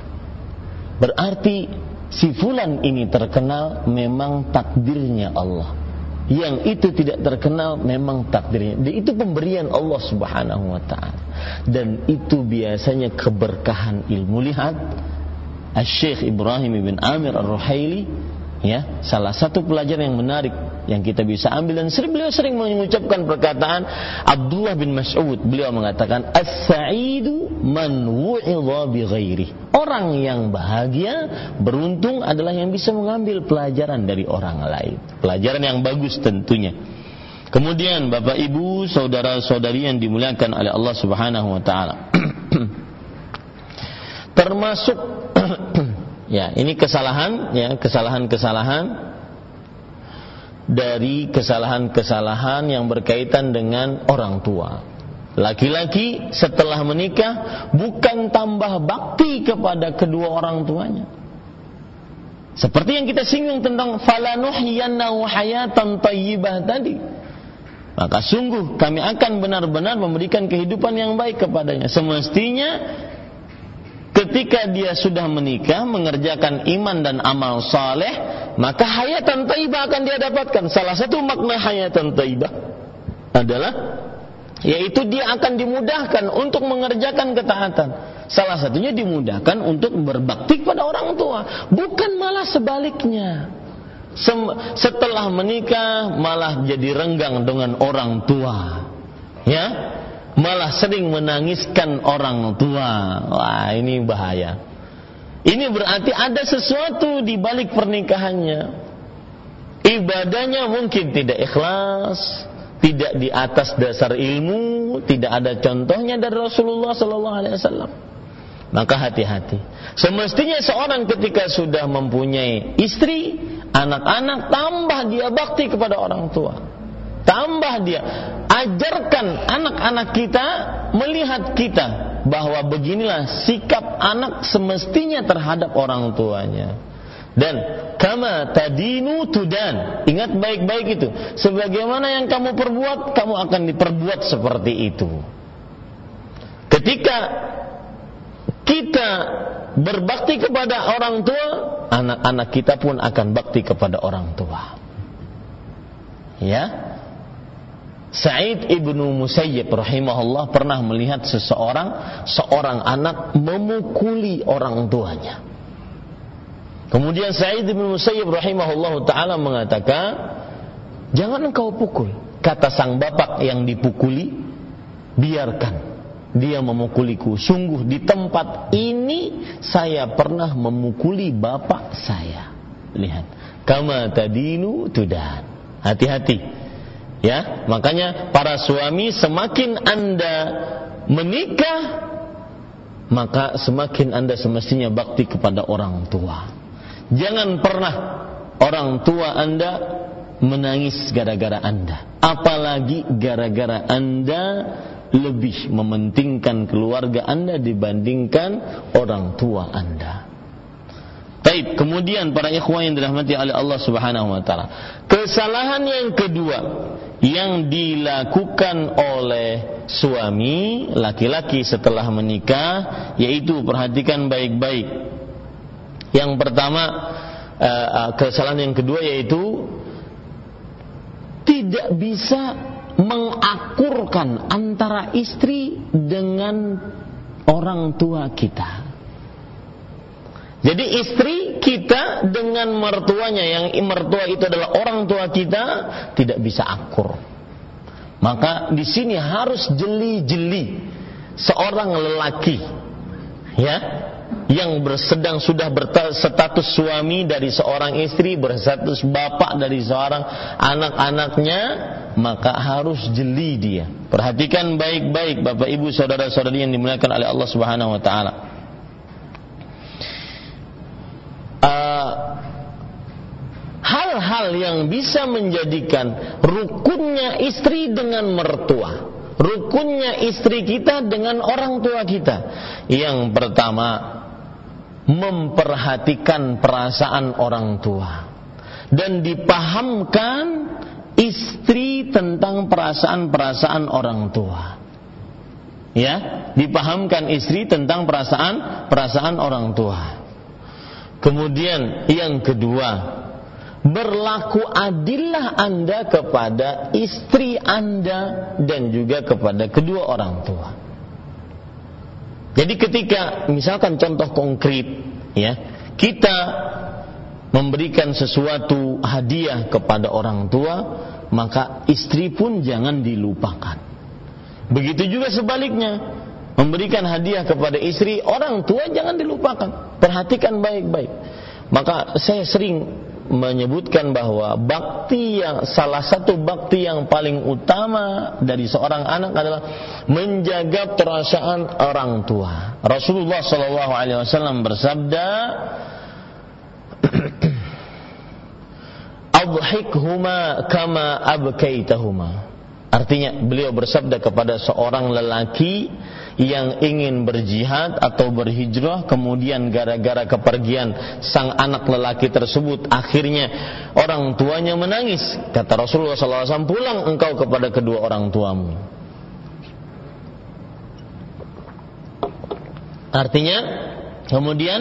S1: Berarti si fulan ini terkenal memang takdirnya Allah. Yang itu tidak terkenal memang takdirnya. Dan itu pemberian Allah Subhanahu wa ta'ala. Dan itu biasanya keberkahan ilmu. Lihat Syekh Ibrahim Ibn Amir Ar-Ruhaili
S2: Ya, salah satu pelajaran yang menarik yang kita bisa ambil, dan beliau sering mengucapkan perkataan Abdullah bin Mas'ud. Beliau mengatakan, "As-sa'idu man wu'idha bi ghairi." Orang yang bahagia, beruntung adalah yang bisa mengambil pelajaran dari orang lain. Pelajaran yang bagus tentunya. Kemudian Bapak Ibu, saudara-saudari yang dimuliakan oleh Allah Subhanahu wa taala. Termasuk ya, ini kesalahan dari kesalahan-kesalahan yang berkaitan dengan orang tua. Laki-laki setelah menikah bukan tambah bakti kepada kedua orang tuanya. Seperti yang kita singgung tentang falanuhyiyannahu hayatan thayyibah tadi. Maka sungguh kami akan benar-benar memberikan kehidupan yang baik kepadanya. Semestinya ketika dia sudah menikah, mengerjakan iman dan amal saleh, maka hayatan thayyibah akan dia dapatkan. Salah satu makna hayatan thayyibah adalah yaitu dia akan dimudahkan untuk mengerjakan ketaatan. Salah satunya dimudahkan untuk berbakti kepada orang tua, bukan malah sebaliknya. Setelah menikah malah jadi renggang dengan orang tua. Ya, malah sering menangiskan orang tua. Wah, ini bahaya. Ini berarti ada sesuatu di balik pernikahannya. Ibadahnya mungkin tidak ikhlas, tidak di atas dasar ilmu, tidak ada contohnya dari Rasulullah SAW. Maka hati-hati. Semestinya seorang ketika sudah mempunyai istri, anak-anak, tambah dia bakti kepada orang tua. Tambah dia ajarkan anak-anak kita melihat kita bahwa beginilah sikap anak semestinya terhadap orang tuanya. Dan kama tadinu tudan. Ingat baik-baik itu. Sebagaimana yang kamu perbuat, kamu akan diperbuat seperti itu. Ketika kita berbakti kepada orang tua, anak-anak kita pun akan bakti kepada orang tua. Ya. Sa'id ibnu Musayyib rahimahullah pernah melihat seorang anak memukuli orang tuanya. Kemudian Sa'id ibnu Musayyib rahimahullah ta'ala mengatakan, jangan engkau pukul. Kata sang bapak yang dipukuli, biarkan dia memukuliku. Sungguh di tempat ini saya pernah memukuli bapak saya. Lihat, kama tadinu tudan. Hati-hati. Ya, makanya para suami, semakin Anda menikah, maka semakin Anda semestinya bakti kepada orang tua. Jangan pernah orang tua Anda menangis gara-gara Anda, apalagi gara-gara Anda lebih mementingkan keluarga Anda dibandingkan orang tua Anda. Baik, kemudian para ikhwan yang dirahmati oleh Allah Subhanahu wa taala. Kesalahan yang kedua yang dilakukan oleh suami laki-laki setelah menikah, yaitu perhatikan baik-baik. Yang pertama, kesalahan yang kedua yaitu tidak bisa mengakurkan antara istri dengan orang tua kita. Jadi istri kita dengan mertuanya, yang mertua itu adalah orang tua kita, tidak bisa akur. Maka di sini harus jeli-jeli seorang lelaki, ya, yang sudah berstatus suami dari seorang istri, berstatus bapak dari seorang anak-anaknya, maka harus jeli dia. Perhatikan baik-baik Bapak Ibu saudara-saudari yang dimuliakan oleh Allah Subhanahu wa taala. Hal-hal yang bisa menjadikan rukunnya istri dengan mertua, rukunnya istri kita dengan orang tua kita. Yang pertama, memperhatikan perasaan orang tua dan dipahamkan istri tentang perasaan-perasaan orang tua. Ya, dipahamkan istri tentang perasaan orang tua. Kemudian yang kedua, berlaku adillah Anda kepada istri Anda dan juga kepada kedua orang tua. Jadi ketika misalkan contoh konkret, ya, kita memberikan sesuatu hadiah kepada orang tua, maka istri pun jangan dilupakan. Begitu juga sebaliknya, memberikan hadiah kepada istri, orang tua jangan dilupakan. Perhatikan baik-baik. Maka saya sering menyebutkan bahwa salah satu bakti yang paling utama dari seorang anak adalah menjaga perasaan orang tua. Rasulullah SAW bersabda, adhikhuma kama abkaitahuma. Artinya beliau bersabda kepada seorang lelaki yang ingin berjihad atau berhijrah, kemudian gara-gara kepergian sang anak lelaki tersebut akhirnya orang tuanya menangis. Kata Rasulullah SAW, pulang engkau kepada kedua orang tuamu. Artinya kemudian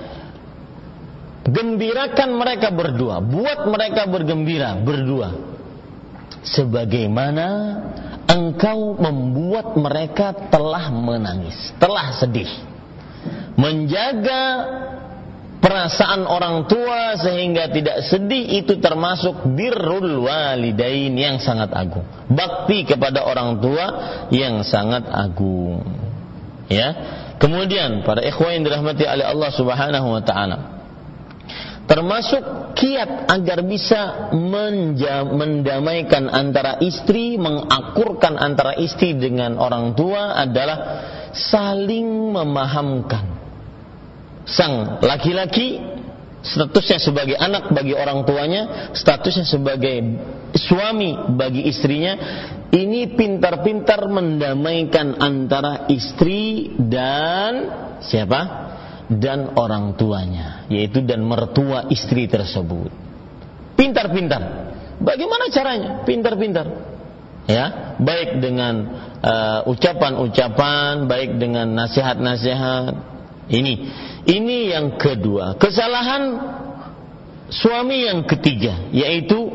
S2: gembirakan mereka berdua, buat mereka bergembira berdua, sebagaimana engkau membuat mereka telah menangis, telah sedih. Menjaga perasaan orang tua sehingga tidak sedih itu termasuk birrul walidain yang sangat agung, bakti kepada orang tua yang sangat agung. Ya. Kemudian para ikhwan yang dirahmati oleh Allah Subhanahu wa taala, termasuk kiat agar bisa mendamaikan antara istri, mengakurkan antara istri dengan orang tua adalah saling memahamkan. Sang laki-laki statusnya sebagai anak bagi orang tuanya, statusnya sebagai suami bagi istrinya, ini pintar-pintar mendamaikan antara istri dan siapa? Dan orang tuanya, yaitu dan mertua istri tersebut. Pintar-pintar. Bagaimana caranya? Pintar-pintar. Ya, baik dengan ucapan-ucapan, baik dengan nasihat-nasihat. Ini yang kedua. Kesalahan suami yang ketiga, yaitu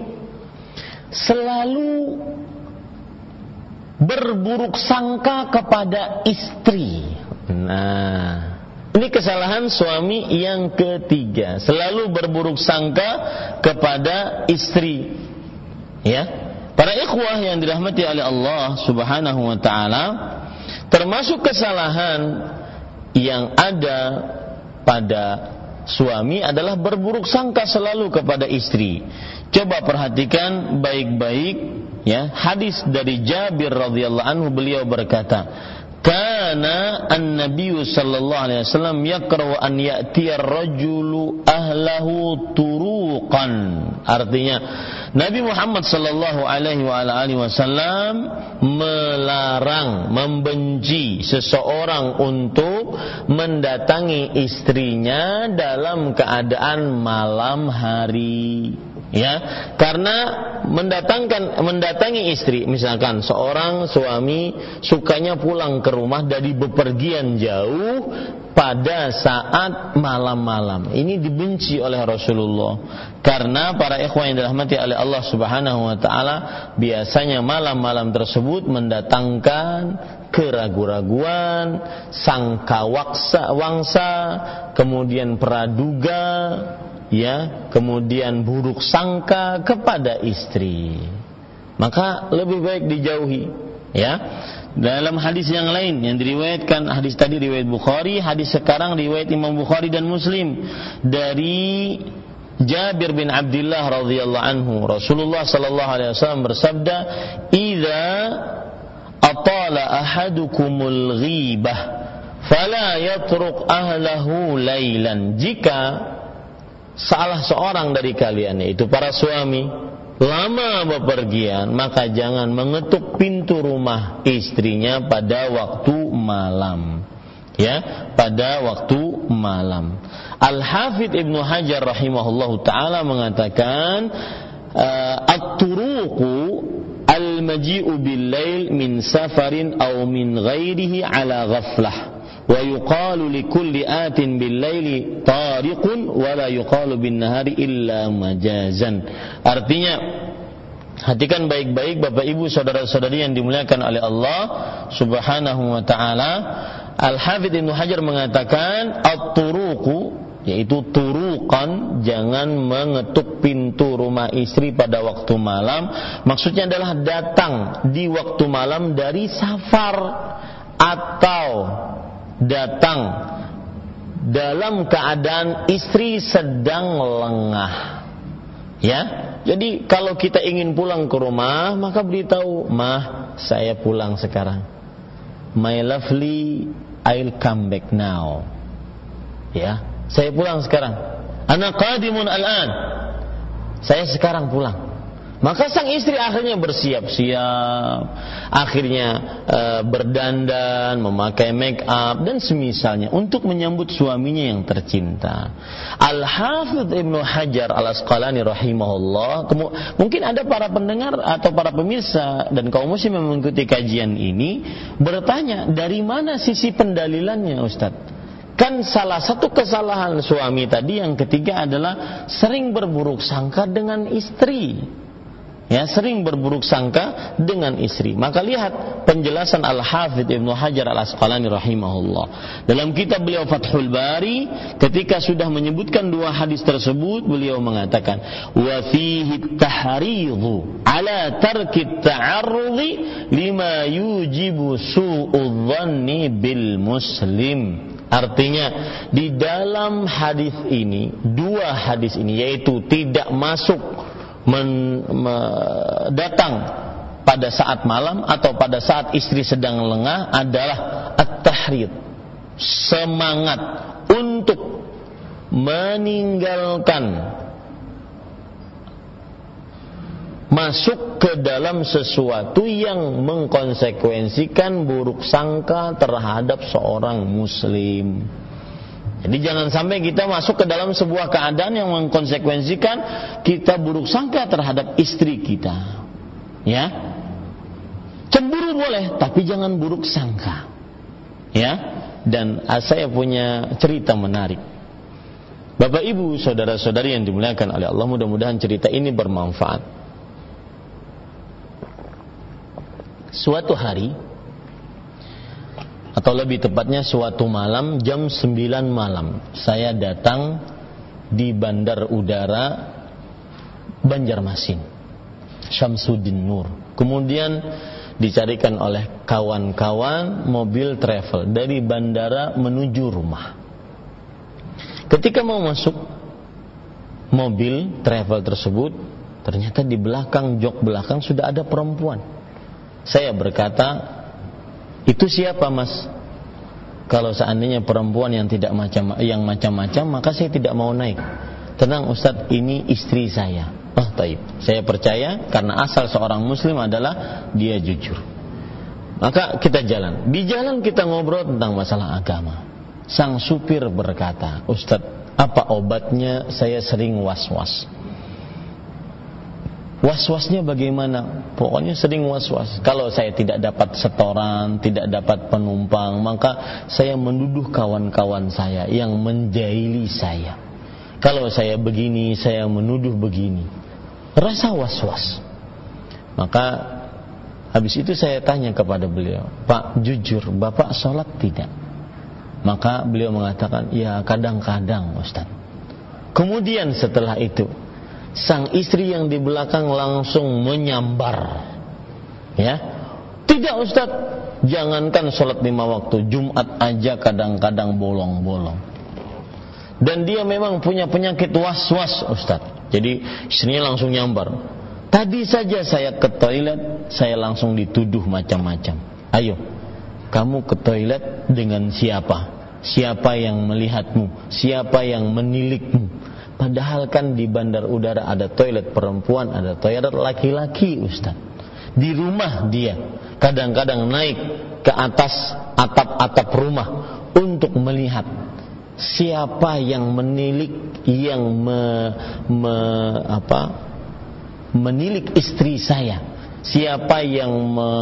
S2: selalu berburuk sangka kepada istri. Nah, ini kesalahan suami yang ketiga, selalu berburuk sangka kepada istri. Ya, para ikhwah yang dirahmati oleh Allah Subhanahu wa taala, termasuk kesalahan yang ada pada suami adalah berburuk sangka selalu kepada istri. Coba perhatikan baik-baik ya, hadis dari Jabir radhiyallahu anhu, beliau berkata, kana an-nabiy sallallahu alaihi wasallam yakrahu an ya'tiya ar-rajulu ahlahu turuqan. Artinya Nabi Muhammad sallallahu alaihi wasallam melarang, membenci seseorang untuk mendatangi istrinya dalam keadaan malam hari. Ya, karena mendatangi istri, misalkan seorang suami sukanya pulang ke rumah dari bepergian jauh pada saat malam-malam. Ini dibenci oleh Rasulullah. Karena para ikhwan yang dirahmati oleh Allah Subhanahu wa taala, biasanya malam-malam tersebut mendatangkan keraguan-raguan, sangka wangsa, kemudian praduga, ya, kemudian buruk sangka kepada istri. Maka lebih baik dijauhi, ya. Dalam hadis yang lain yang diriwayatkan, hadis tadi riwayat Bukhari, hadis sekarang riwayat Imam Bukhari dan Muslim dari Jabir bin Abdullah radhiyallahu anhu, Rasulullah sallallahu alaihi wasallam bersabda, "Idza atala ahadukumul ghibah fala yatruk ahlahu lailan." Jika salah seorang dari kalian, yaitu para suami, lama bepergian, maka jangan mengetuk pintu rumah istrinya pada waktu malam. Ya, pada waktu malam. Al-Hafidz Ibnu Hajar rahimahullahu taala mengatakan, at-turuqu al-maji'u bil-lail min safarin aw min ghairihi ala ghaflah. Wa yuqalu likulli atin bil-laili tariqun wa la yuqalu bin-nahari illa majazan. Artinya, perhatikan baik-baik Bapak Ibu saudara-saudari yang dimuliakan oleh Allah Subhanahu wa taala. Al-Hafidz Ibnu Hajar mengatakan at-turuqu, yaitu turuq fusuqan, jangan mengetuk pintu rumah istri pada waktu malam. Maksudnya adalah datang di waktu malam dari safar atau datang dalam keadaan istri sedang lengah. Ya, jadi kalau kita ingin pulang ke rumah, maka beritahu, "Mah, saya pulang sekarang. My lovely, I'll come back now." Ya, saya pulang sekarang. Ana qadimun al-an. Saya sekarang pulang. Maka sang istri akhirnya bersiap-siap, akhirnya berdandan, memakai make up dan semisalnya untuk menyambut suaminya yang tercinta. Al-Hafidz Ibnu Hajar Al-Asqalani rahimahullah, mungkin ada para pendengar atau para pemirsa dan kaum muslim yang mengikuti kajian ini bertanya, dari mana sisi pendalilannya, Ustaz? Kan salah satu kesalahan suami tadi yang ketiga adalah sering berburuk sangka dengan istri. Ya, sering berburuk sangka dengan istri. Maka lihat penjelasan Al-Hafidz Ibnu Hajar Al-Asqalani rahimahullah. Dalam kitab beliau Fathul Bari, ketika sudah menyebutkan dua hadis tersebut, beliau mengatakan, "Wa fihi tahridhu ala tarki ta'arrudi lima yujibu su'udz dhanni bil muslim." Artinya di dalam hadis ini, dua hadis ini, yaitu tidak masuk datang pada saat malam atau pada saat istri sedang lengah adalah at-tahrid, semangat untuk meninggalkan masuk ke dalam sesuatu yang mengkonsekuensikan buruk sangka terhadap seorang muslim. Jadi jangan sampai kita masuk ke dalam sebuah keadaan yang mengkonsekuensikan kita buruk sangka terhadap istri kita. Ya. Cemburu boleh, tapi jangan buruk sangka. Ya. Dan saya punya cerita menarik. Bapak Ibu, saudara-saudari yang dimuliakan oleh Allah, mudah-mudahan cerita ini bermanfaat. Suatu hari, atau lebih tepatnya suatu malam, jam 9 malam, saya datang di bandar udara Banjarmasin, Syamsuddin Nur. Kemudian dicarikan oleh kawan-kawan mobil travel dari bandara menuju rumah. Ketika mau masuk mobil travel tersebut, ternyata di belakang, jok belakang sudah ada perempuan. Saya berkata, "Itu siapa, Mas?" Kalau seandainya perempuan yang macam-macam, maka saya tidak mau naik. "Tenang Ustaz, ini istri saya." "Oh, taib." Saya percaya karena asal seorang muslim adalah dia jujur. Maka kita jalan. Di jalan kita ngobrol tentang masalah agama. Sang supir berkata, "Ustaz, apa obatnya saya sering was-was?" Was-wasnya bagaimana? Pokoknya sering was-was. Kalau saya tidak dapat setoran, tidak dapat penumpang, maka saya menuduh kawan-kawan saya yang menjaili saya. Kalau saya begini, saya menuduh begini. Rasa was-was. Maka habis itu saya tanya kepada beliau, "Pak, jujur, Bapak sholat tidak?" Maka beliau mengatakan, "Ya, kadang-kadang, Ustaz." Kemudian setelah itu, sang istri yang di belakang langsung menyambar. Ya, "Tidak Ustaz, jangankan sholat 5 waktu, Jumat aja kadang-kadang bolong-bolong." Dan dia memang punya penyakit was-was, Ustaz. Jadi istrinya langsung nyambar. "Tadi saja saya ke toilet, saya langsung dituduh macam-macam. Ayo, kamu ke toilet dengan siapa? Siapa yang melihatmu? Siapa yang menilikmu?" Padahal kan di bandar udara ada toilet perempuan, ada toilet laki-laki, Ustaz. Di rumah dia kadang-kadang naik ke atas atap-atap rumah untuk melihat siapa yang menilik, yang menilik istri saya. Siapa yang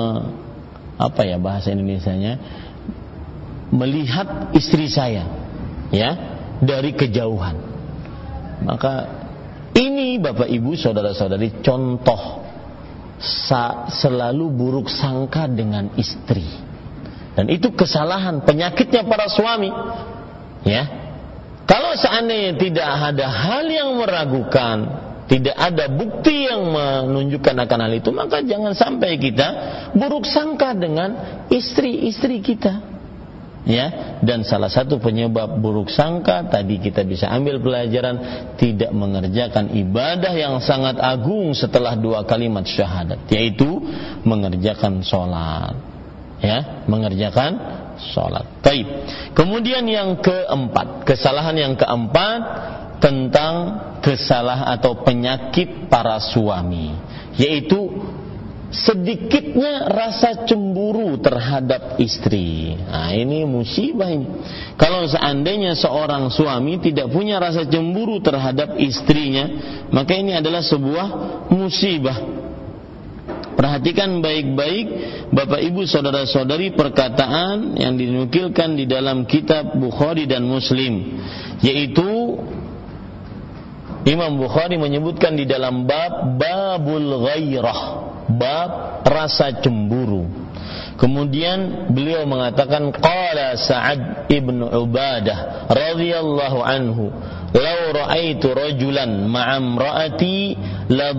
S2: bahasa Indonesianya, melihat istri saya, ya, dari kejauhan. Maka ini Bapak Ibu saudara-saudari contoh selalu buruk sangka dengan istri. Dan itu kesalahan, penyakitnya para suami. Ya. Kalau seandainya tidak ada hal yang meragukan, tidak ada bukti yang menunjukkan akan hal itu, maka jangan sampai kita buruk sangka dengan istri-istri kita. Ya, dan salah satu penyebab buruk sangka tadi kita bisa ambil pelajaran tidak mengerjakan ibadah yang sangat agung setelah 2 kalimat syahadat, yaitu mengerjakan sholat. Ya, mengerjakan sholat. Baik. Kemudian yang keempat, kesalahan yang keempat tentang kesalahan atau penyakit para suami, yaitu sedikitnya rasa cemburu terhadap istri. Nah, ini musibah ini. Kalau seandainya seorang suami tidak punya rasa cemburu terhadap istrinya, maka ini adalah sebuah musibah. Perhatikan baik-baik Bapak Ibu saudara-saudari perkataan yang dinukilkan di dalam kitab Bukhari dan Muslim, yaitu Imam Bukhari menyebutkan di dalam babul ghairah, bab rasa cemburu. Kemudian beliau mengatakan, qala Sa'ad ibn Ubadah radhiyallahu anhu, law ra'aitu rajulan ma'a imra'ati la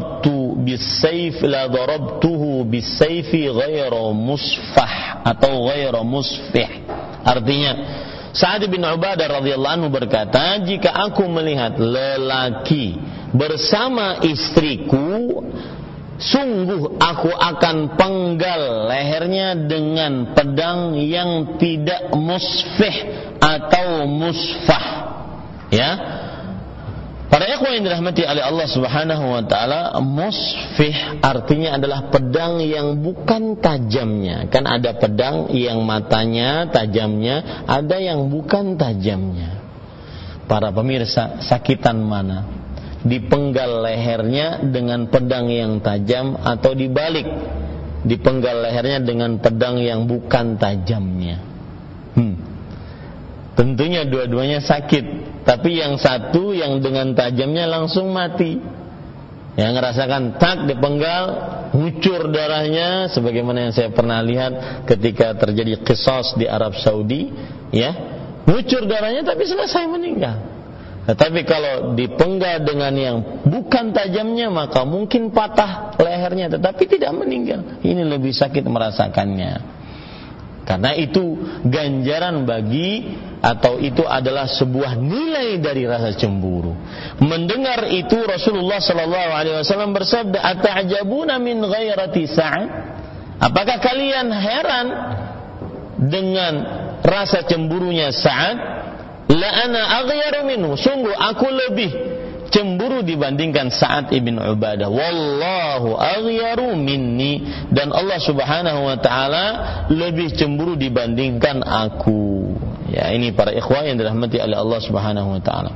S2: darabtuhu bis-sayfi ghayra musfah atau ghayra musfih. Artinya, Sa'ad bin Ubadah radhiyallahu anhu berkata, jika aku melihat lelaki bersama istriku, sungguh aku akan penggal lehernya dengan pedang yang tidak musfih atau musfah. Ya, para ikhwan yang dirahmati oleh Allah Subhanahu wa taala, musfih artinya adalah pedang yang bukan tajamnya. Kan ada pedang yang matanya tajamnya, ada yang bukan tajamnya. Para pemirsa, sakitan mana? Dipenggal lehernya dengan pedang yang tajam atau dibalik, dipenggal lehernya dengan pedang yang bukan tajamnya? Tentunya dua-duanya sakit, tapi yang satu yang dengan tajamnya langsung mati. Yang ngerasakan tak dipenggal, ngucur darahnya, sebagaimana yang saya pernah lihat ketika terjadi qisas di Arab Saudi, ya, ngucur darahnya tapi selesai meninggal. Tetapi kalau dipenggal dengan yang bukan tajamnya, maka mungkin patah lehernya tetapi tidak meninggal. Ini lebih sakit merasakannya. Karena itu ganjaran bagi, atau itu adalah sebuah nilai dari rasa cemburu. Mendengar itu Rasulullah sallallahu alaihi wasallam bersabda, "Ata'jabuna min ghairati Sa'ad?" Apakah kalian heran dengan rasa cemburunya Sa'ad? La ana aghyaru minhu, sungguh aku lebih cemburu dibandingkan Sa'ad ibn Ubadah. Wallahu aghyaru minni, dan Allah Subhanahu wa taala lebih cemburu dibandingkan aku. Ya, ini para ikhwah yang dirahmati oleh Allah Subhanahu wa taala.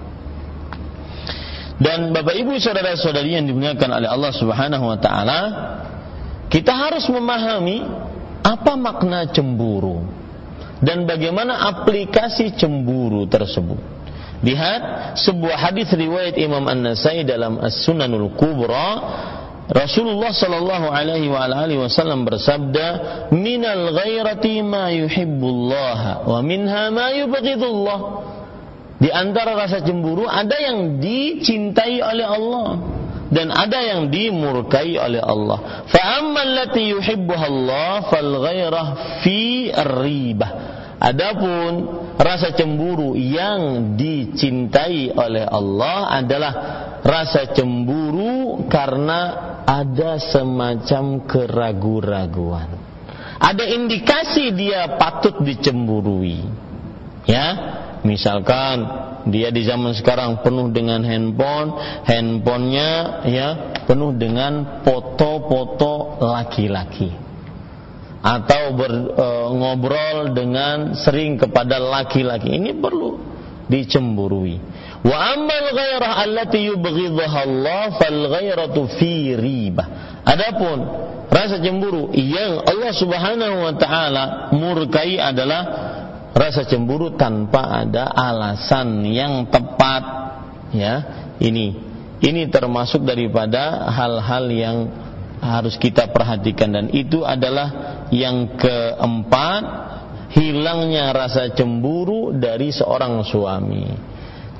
S2: Dan Bapak Ibu saudara-saudari yang dimuliakan oleh Allah Subhanahu wa taala, kita harus memahami apa makna cemburu dan bagaimana aplikasi cemburu tersebut. Lihat sebuah hadis riwayat Imam An-Nasai dalam As-Sunanul Kubra, Rasulullah sallallahu alaihi wa alihi wasallam bersabda, "Minal ghairati ma yuhibbullah wa minha ma yubghidullah." Di antara rasa cemburu ada yang dicintai oleh Allah dan ada yang dimurkai oleh Allah. Fa ammal lati yuhibbuha Allah fal ghairah fi ar-ribah. Adapun rasa cemburu yang dicintai oleh Allah adalah rasa cemburu karena ada semacam keraguan-raguan. Ada indikasi dia patut dicemburui. Ya, misalkan dia di zaman sekarang penuh dengan handphonenya ya penuh dengan foto-foto laki-laki, atau ngobrol dengan sering kepada laki-laki, ini perlu dicemburui. Wa ammal ghairah allati yubghidhaha Allah fal ghairatu fi ribah. Adapun rasa cemburu yang Allah Subhanahu wa taala murkai adalah rasa cemburu tanpa ada alasan yang tepat. Ya, ini termasuk daripada hal-hal yang harus kita perhatikan, dan itu adalah yang keempat, hilangnya rasa cemburu dari seorang suami.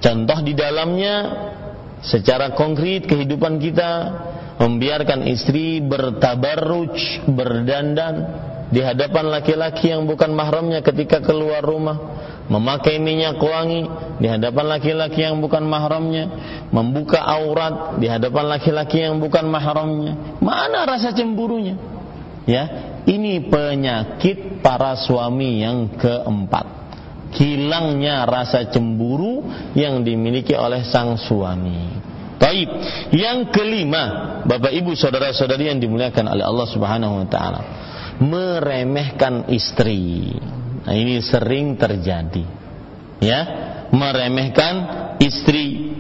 S2: Contoh di dalamnya secara konkret kehidupan kita, membiarkan istri bertabarruj, berdandan di hadapan laki-laki yang bukan mahramnya ketika keluar rumah, memakai minyak wangi di hadapan laki-laki yang bukan mahramnya, membuka aurat di hadapan laki-laki yang bukan mahramnya. Mana rasa cemburunya? Ya, ini penyakit para suami yang keempat. Hilangnya rasa cemburu yang dimiliki oleh sang suami. Baik, yang kelima, Bapak Ibu saudara-saudari yang dimuliakan oleh Allah Subhanahu wa taala, meremehkan istri. Nah, ini sering terjadi. Ya, meremehkan istri.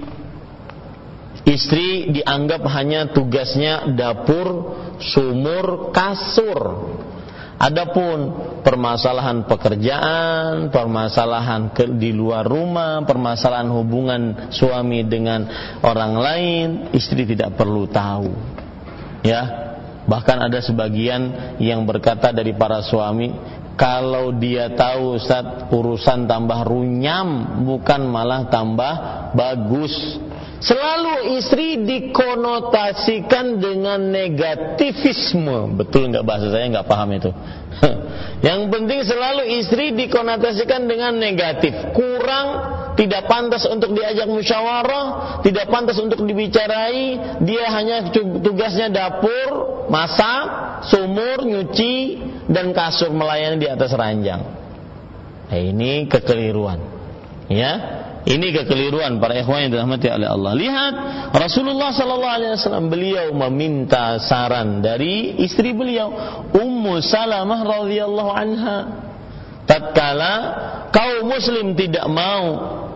S2: Istri dianggap hanya tugasnya dapur, sumur, kasur. Adapun permasalahan pekerjaan, permasalahan di luar rumah, permasalahan hubungan suami dengan orang lain, istri tidak perlu tahu. Ya, bahkan ada sebagian yang berkata dari para suami, kalau dia tahu Ustaz, urusan tambah runyam, bukan malah tambah bagus. Selalu istri dikonotasikan dengan negativisme. Betul nggak bahasa saya? Nggak paham itu. Yang penting selalu istri dikonotasikan dengan negatif. Kurang, tidak pantas untuk diajak musyawarah, tidak pantas untuk dibicarai. Dia hanya tugasnya dapur, masak, sumur, nyuci, dan kasur, melayani di atas ranjang. Nah, ini kekeliruan. Ya, ini kekeliruan para ikhwan yang dirahmati oleh Allah. Lihat Rasulullah sallallahu alaihi wasallam, beliau meminta saran dari istri beliau Ummu Salamah radhiyallahu anha. Tatkala kaum muslim tidak mau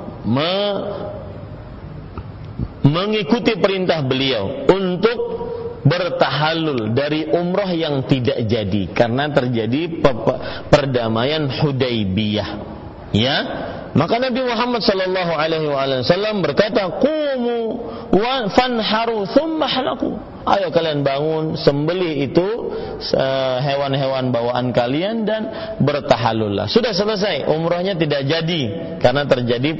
S2: mengikuti perintah beliau untuk bertahallul dari umrah yang tidak jadi karena terjadi perdamaian Hudaybiyah. Ya, maka Nabi Muhammad sallallahu alaihi wasallam berkata, "Qumu wa fanharu thumma halaqu." Ayo kalian bangun, sembelih itu hewan-hewan bawaan kalian dan bertahallullah. Sudah selesai, umrahnya tidak jadi karena terjadi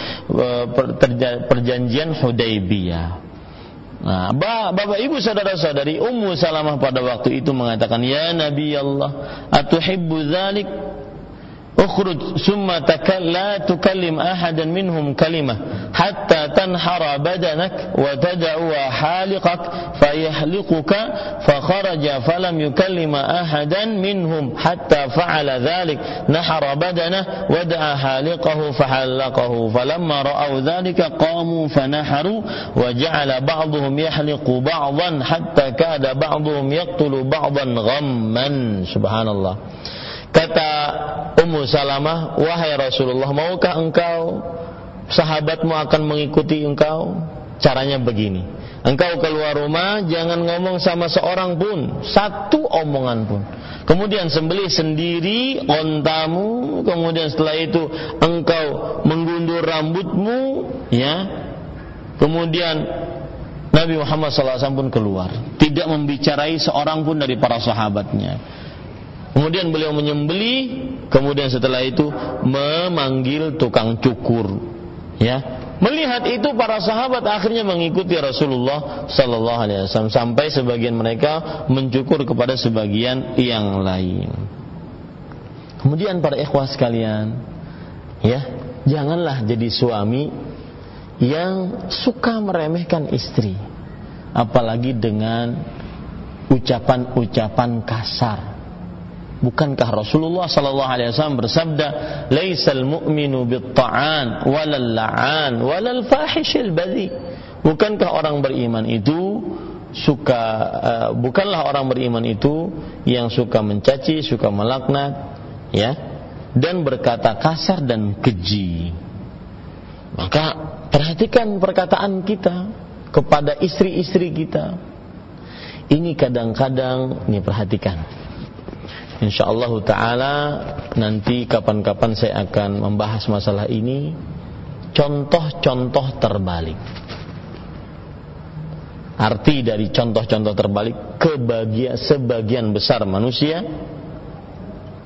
S2: perjanjian Hudaybiyah. Nah, Bapak Ibu saudara-saudari, Ummu Salamah pada waktu itu mengatakan, "Ya Nabi Allah, atuhibbu dzalik? Ukhruj summa la tukallim ahadan minhum kalimah hatta tanhara badanak wa tad'u haliqak fayahliquka fakharaja falam yukallim ahadan minhum hatta fa'ala dhalik nahara badanah wa da'a haliqahu fahallaqahu falamma ra'aw dhalika qamu fanaharu wa ja'ala ba'dhum yahliqu ba'dhan hatta kada ba'dhum yaqtulu ba'dhan ghamman." Subhanallah. Kata Ummu Salamah, "Wahai Rasulullah, maukah engkau sahabatmu akan mengikuti engkau?" Caranya begini, engkau keluar rumah jangan ngomong sama seorang pun, satu omongan pun. Kemudian sembelih sendiri ontamu, kemudian setelah itu engkau menggundur rambutmu, ya. Kemudian Nabi Muhammad SAW pun keluar, tidak membicarai seorang pun dari para sahabatnya. Kemudian beliau menyembelih, kemudian setelah itu memanggil tukang cukur. Ya, melihat itu para sahabat akhirnya mengikuti Rasulullah sallallahu alaihi wasallam sampai sebagian mereka mencukur kepada sebagian yang lain. Kemudian para ikhwah sekalian, ya, janganlah jadi suami yang suka meremehkan istri, apalagi dengan ucapan-ucapan kasar. Bukankah Rasulullah sallallahu alaihi wasallam bersabda, "Laisal mu'minu bit-ta'an walal la'an walal fahishil badhi." Bukankah orang beriman itu bukanlah orang beriman itu yang suka mencaci, suka melaknat, ya, dan berkata kasar dan keji. Maka perhatikan perkataan kita kepada istri-istri kita. Ini kadang-kadang, ini perhatikan. InsyaAllah ta'ala nanti kapan-kapan saya akan membahas masalah ini. Contoh-contoh terbalik. Arti dari contoh-contoh terbalik, sebagian besar manusia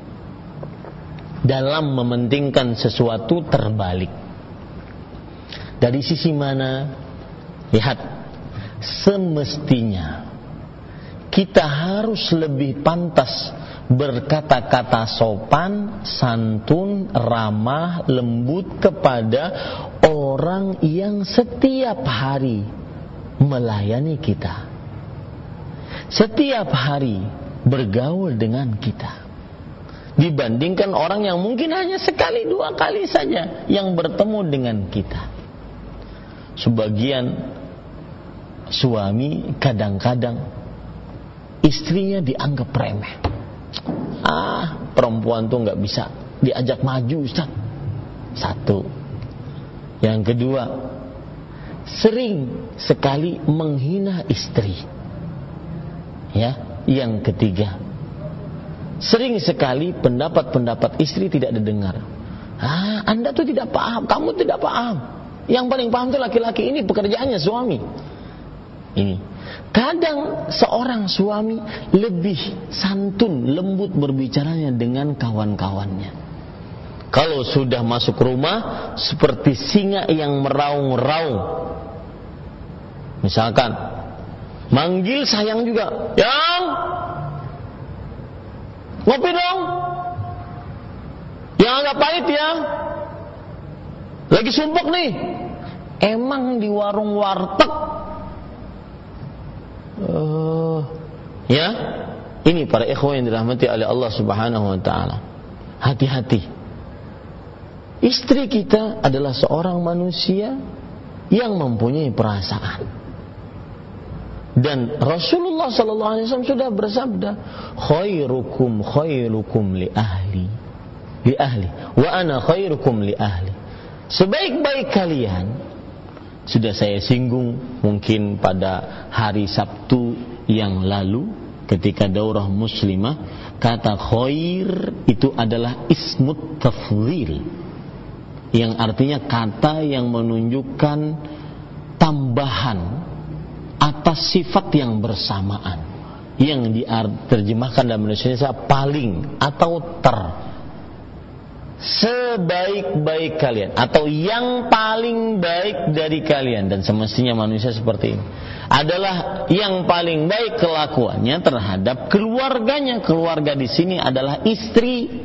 S2: dalam mementingkan sesuatu terbalik. Dari sisi mana? Lihat, semestinya kita harus lebih pantas berkata-kata sopan, santun, ramah, lembut kepada orang yang setiap hari melayani kita, setiap hari bergaul dengan kita, dibandingkan orang yang mungkin hanya sekali dua kali saja yang bertemu dengan kita. Sebagian suami kadang-kadang istrinya dianggap remeh. Perempuan tuh gak bisa diajak maju, Ustaz. Satu. Yang kedua, sering sekali menghina istri. Ya. Yang ketiga, sering sekali pendapat-pendapat istri tidak didengar. Anda tuh tidak paham, kamu tidak paham. Yang paling paham itu laki-laki, ini pekerjaannya suami. Ini. Kadang seorang suami lebih santun, lembut berbicaranya dengan kawan-kawannya. Kalau sudah masuk rumah, seperti singa yang meraung-raung. Misalkan, manggil sayang juga. Yang ngopi dong. Yang agak pahit ya. Lagi sumpek nih. Emang di warung warteg. Ya, ini para ikhwan yang dirahmati oleh Allah Subhanahu wa taala. Hati-hati. Istri kita adalah seorang manusia yang mempunyai perasaan. Dan Rasulullah sallallahu alaihi wasallam sudah bersabda, khairukum li ahli wa ana khairukum li ahli. Sebaik-baik kalian, sudah saya singgung mungkin pada hari Sabtu yang lalu ketika daurah muslimah, kata khair itu adalah ismut tafdhil, yang artinya kata yang menunjukkan tambahan atas sifat yang bersamaan, yang diterjemahkan dalam bahasa Indonesia paling atau sebaik-baik kalian atau yang paling baik dari kalian. Dan semestinya manusia seperti ini adalah yang paling baik kelakuannya terhadap keluarganya. Keluarga di sini adalah istri.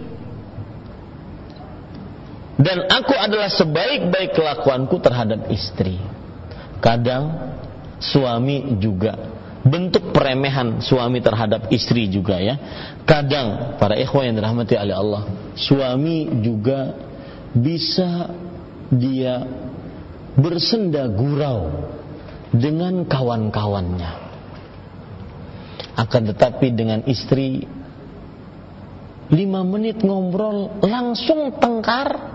S2: Dan aku adalah sebaik-baik kelakuanku terhadap istri. Kadang suami juga, bentuk peremehan suami terhadap istri juga ya. Kadang para ikhwan yang dirahmati oleh Allah, suami juga bisa dia bersenda gurau dengan kawan-kawannya. Akan tetapi dengan istri 5 menit ngobrol langsung tengkar.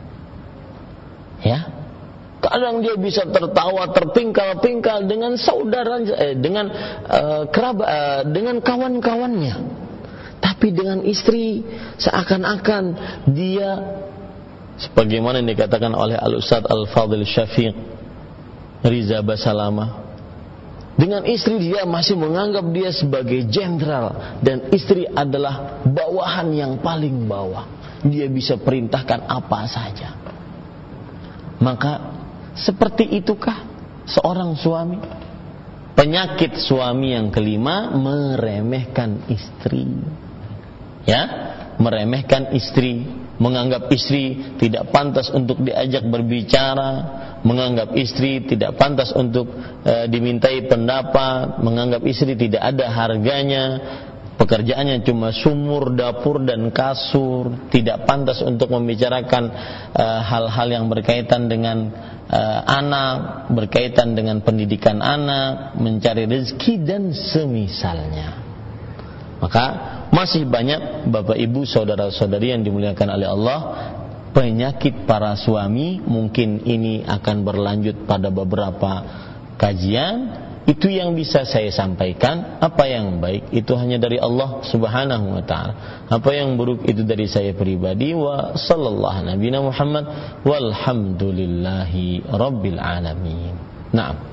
S2: Ya. Kadang dia bisa tertawa terpingkal-pingkal dengan saudara, dengan kerabat, dengan kawan-kawannya. Tapi dengan istri seakan-akan dia, sebagaimana yang dikatakan oleh Al-Ustaz Al-Fadhil Syafiq Riza Basalamah, dengan istri dia masih menganggap dia sebagai jenderal, dan istri adalah bawahan yang paling bawah. Dia bisa perintahkan apa saja. Maka seperti itukah seorang suami? Penyakit suami yang kelima, meremehkan istri. Ya, meremehkan istri, menganggap istri tidak pantas untuk diajak berbicara, menganggap istri tidak pantas untuk dimintai pendapat, menganggap istri tidak ada harganya, pekerjaannya cuma sumur, dapur dan kasur, tidak pantas untuk membicarakan hal-hal yang berkaitan dengan anak, berkaitan dengan pendidikan anak, mencari rezeki dan semisalnya. Maka masih banyak Bapak Ibu saudara-saudari yang dimuliakan oleh Allah, penyakit para suami. Mungkin ini akan berlanjut pada beberapa kajian. Itu yang bisa saya sampaikan. Apa yang baik itu hanya dari Allah Subhanahu wa ta'ala. Apa yang buruk itu dari saya pribadi. Wa sallallahu nabiyana Muhammad walhamdulillahi rabbil alamin. Naam.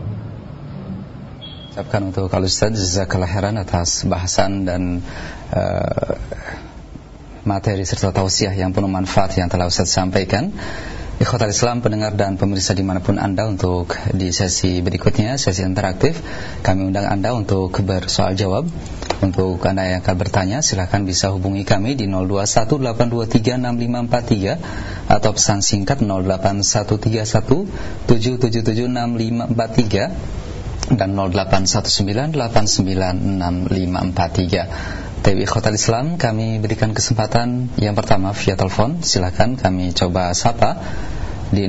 S3: Ucapkan untuk Al-Ustaz jazakallahu khairan atas bahasan dan materi serta tausiah yang penuh manfaat yang telah Ustaz sampaikan. Ikhwatal Islam, pendengar dan pemirsa dimanapun Anda, untuk di sesi berikutnya, sesi interaktif, kami undang Anda untuk bersoal jawab. Untuk Anda yang akan bertanya, silakan bisa hubungi kami di 0218236543 atau pesan singkat 08131777653 dan 0819896543. Tapi Ikhwatal Islam, kami berikan kesempatan yang pertama via telepon. Silakan kami coba sapa di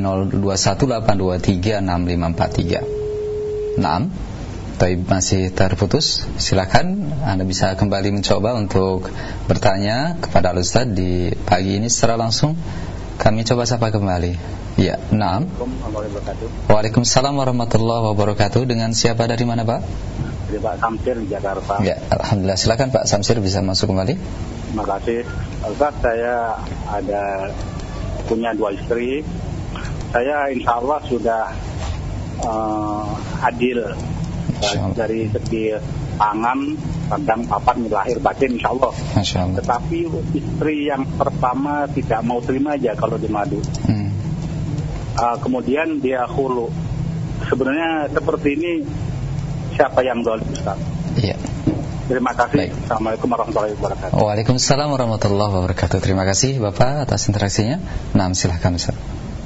S3: 0218236543. Naam, tapi masih terputus. Silakan Anda bisa kembali mencoba untuk bertanya kepada Al-Ustaz di pagi ini secara langsung. Kami coba sapa kembali. Ya, naam. Waalaikumsalam warahmatullahi wabarakatuh. Dengan siapa, dari mana, Pak?
S4: Dari Pak Samsir di Jakarta.
S3: Ya, alhamdulillah. Silakan Pak Samsir, bisa masuk kembali.
S4: Terima kasih. Ustaz, saya punya 2 istri. Saya insya Allah sudah adil dari segi pangan, kandang, papan, lahir, batin, insya Allah. Tetapi istri yang pertama tidak mau terima aja kalau dimadu. Kemudian dia khulu. Sebenarnya seperti ini, siapa yang zalim, Ustaz? Iya. Terima kasih. Baik. Assalamualaikum warahmatullahi wabarakatuh.
S3: Waalaikumsalam warahmatullahi wabarakatuh. Terima kasih Bapak atas interaksinya. Nah, silahkan Ustaz.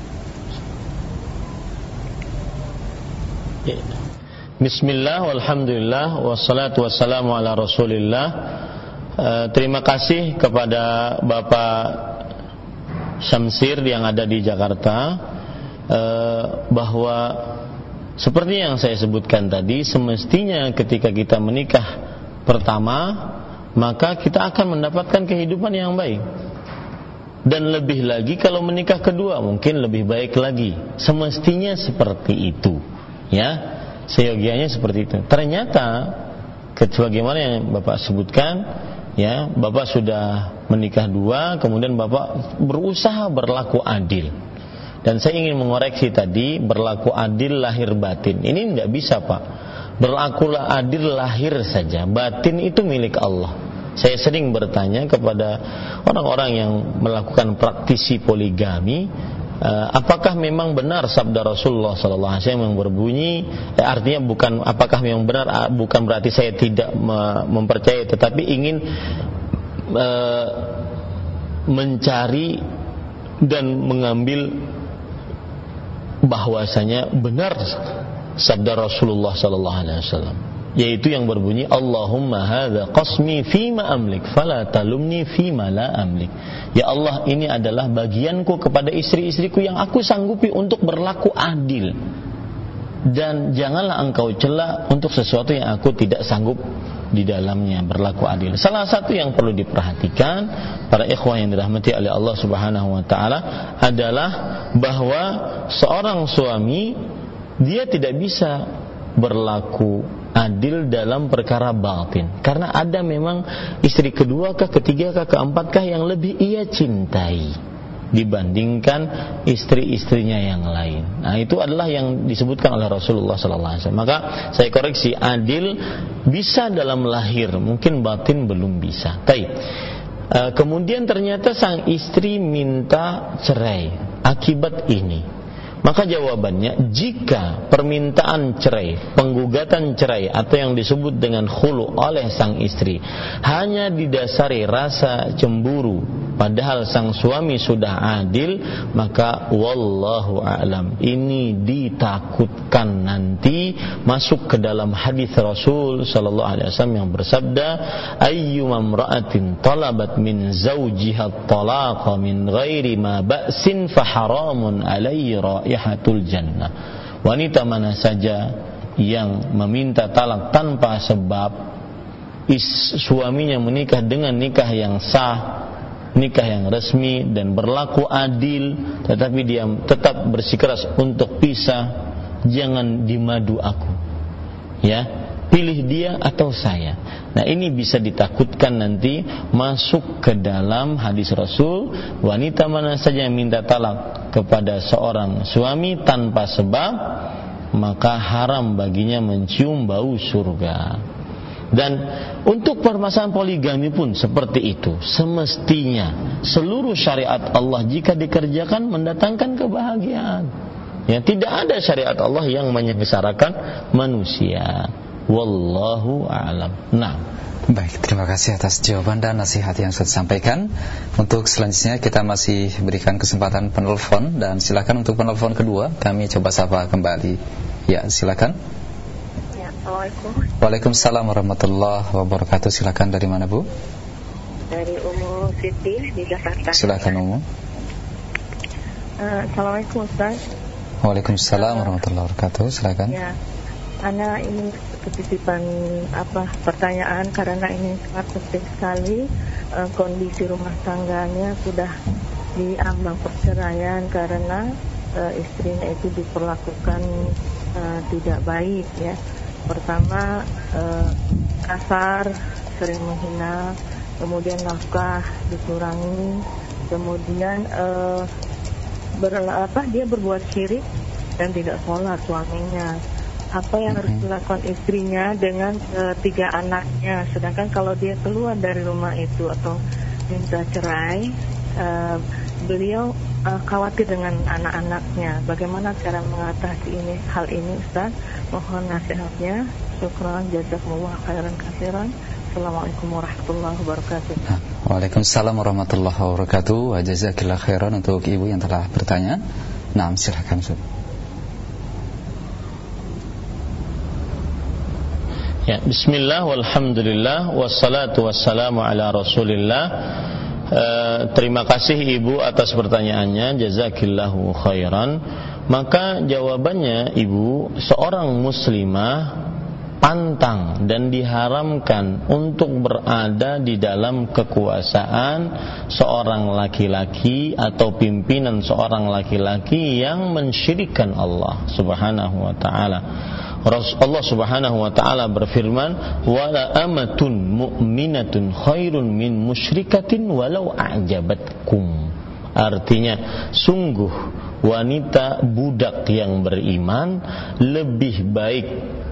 S2: Bismillah, walhamdulillah, wassalatu wassalamu ala rasulillah. Terima kasih kepada Bapak Syamsir yang ada di Jakarta, bahwa seperti yang saya sebutkan tadi, semestinya ketika kita menikah pertama, maka kita akan mendapatkan kehidupan yang baik. Dan lebih lagi kalau menikah kedua, mungkin lebih baik lagi. Semestinya seperti itu, ya. Seyogianya seperti itu. Ternyata sebagaimana yang Bapak sebutkan, ya, Bapak sudah menikah 2, kemudian Bapak berusaha berlaku adil. Dan saya ingin mengoreksi tadi, berlaku adil lahir batin. Ini tidak bisa, Pak. Berlaku adil lahir saja, batin itu milik Allah. Saya sering bertanya kepada orang-orang yang melakukan praktisi poligami, apakah memang benar sabda Rasulullah SAW yang berbunyi, artinya bukan apakah memang benar, bukan berarti saya tidak mempercayai, tetapi ingin mencari dan mengambil bahwasanya benar sabda Rasulullah SAW, yaitu yang berbunyi, Allahumma hadza qasmi fima amlik fala talumni fima la amlik. Ya Allah, ini adalah bagianku kepada istri-istriku yang aku sanggupi untuk berlaku adil, dan janganlah engkau cela untuk sesuatu yang aku tidak sanggup di dalamnya berlaku adil. Salah satu yang perlu diperhatikan para ikhwah yang dirahmati oleh Allah Subhanahu wa taala adalah bahwa seorang suami dia tidak bisa berlaku adil dalam perkara batin, karena ada memang istri kedua kah, ketiga kah, keempat kah yang lebih ia cintai dibandingkan istri-istrinya yang lain. Nah, itu adalah yang disebutkan oleh Rasulullah SAW. Maka saya koreksi, adil bisa dalam lahir, mungkin batin belum bisa. Kemudian ternyata sang istri minta cerai akibat ini. Maka jawabannya, jika permintaan cerai, penggugatan cerai atau yang disebut dengan khulu oleh sang istri hanya didasari rasa cemburu, padahal sang suami sudah adil, maka wallahu a'lam, ini ditakutkan nanti masuk ke dalam hadis Rasul sallallahu alaihi wasallam yang bersabda, ayyuma imra'atin talabat min zawjiha talaqa min ghairi ma ba'sin fa haramun alaihi raihatul jannah. Wanita mana saja yang meminta talak tanpa sebab, suaminya menikah dengan nikah yang sah, nikah yang resmi dan berlaku adil, tetapi dia tetap bersikeras untuk pisah, jangan dimadu aku, ya, pilih dia atau saya. Nah, ini bisa ditakutkan nanti masuk ke dalam hadis Rasul, wanita mana saja yang minta talak kepada seorang suami tanpa sebab, maka haram baginya mencium bau surga. Dan untuk permasalahan poligami pun seperti itu. Semestinya seluruh syariat Allah jika dikerjakan mendatangkan kebahagiaan. Ya, tidak ada syariat Allah yang menyengsarakan manusia. Wallahu a'lam. Nah,
S3: baik, terima kasih atas jawaban dan nasihat yang sudah disampaikan. Untuk selanjutnya kita masih berikan kesempatan penelpon, dan silakan untuk penelpon kedua kami coba sapa kembali. Ya, silakan.
S5: Ya, assalamualaikum.
S3: Waalaikumsalam warahmatullahi wabarakatuh. Silakan, dari mana Bu?
S5: Dari Umu Siti di Jakarta.
S3: Silakan Umu.
S5: Assalamualaikum Ustaz.
S3: Waalaikumsalam warahmatullahi wabarakatuh. Silakan.
S5: Ya, Ana ini ketitipan pertanyaan karena ini sangat penting sekali. Kondisi rumah tangganya sudah diambang perceraian karena istrinya itu diperlakukan tidak baik ya. Pertama kasar, sering menghina, kemudian nafkah dikurangi, kemudian dia berbuat syirik dan tidak sholat suaminya. Apa yang harus dilakukan istrinya dengan 3 anaknya? Sedangkan kalau dia keluar dari rumah itu atau minta cerai, beliau khawatir dengan anak-anaknya. Bagaimana cara mengatasi hal ini Ustaz? Mohon nasihatnya. Syukran, jazakumullah khairan katsiran. Assalamualaikum warahmatullahi wabarakatuh.
S3: Waalaikumsalam warahmatullahi wabarakatuh. Wa jazakillah khairan untuk ibu yang telah bertanya. Nah, silakan Ustaz.
S2: Ya, bismillah walhamdulillah wassalatu wassalamu ala rasulillah. Terima kasih ibu atas pertanyaannya, jazakillahu khairan. Maka jawabannya ibu, seorang muslimah pantang dan diharamkan untuk berada di dalam kekuasaan seorang laki-laki atau pimpinan seorang laki-laki yang mensyirikkan Allah Subhanahu wa ta'ala. Allah Subhanahu wa ta'ala berfirman, wala amatun mu'minatun khairun min musyrikatin walau a'jabatkum. Artinya, sungguh wanita budak yang beriman lebih baik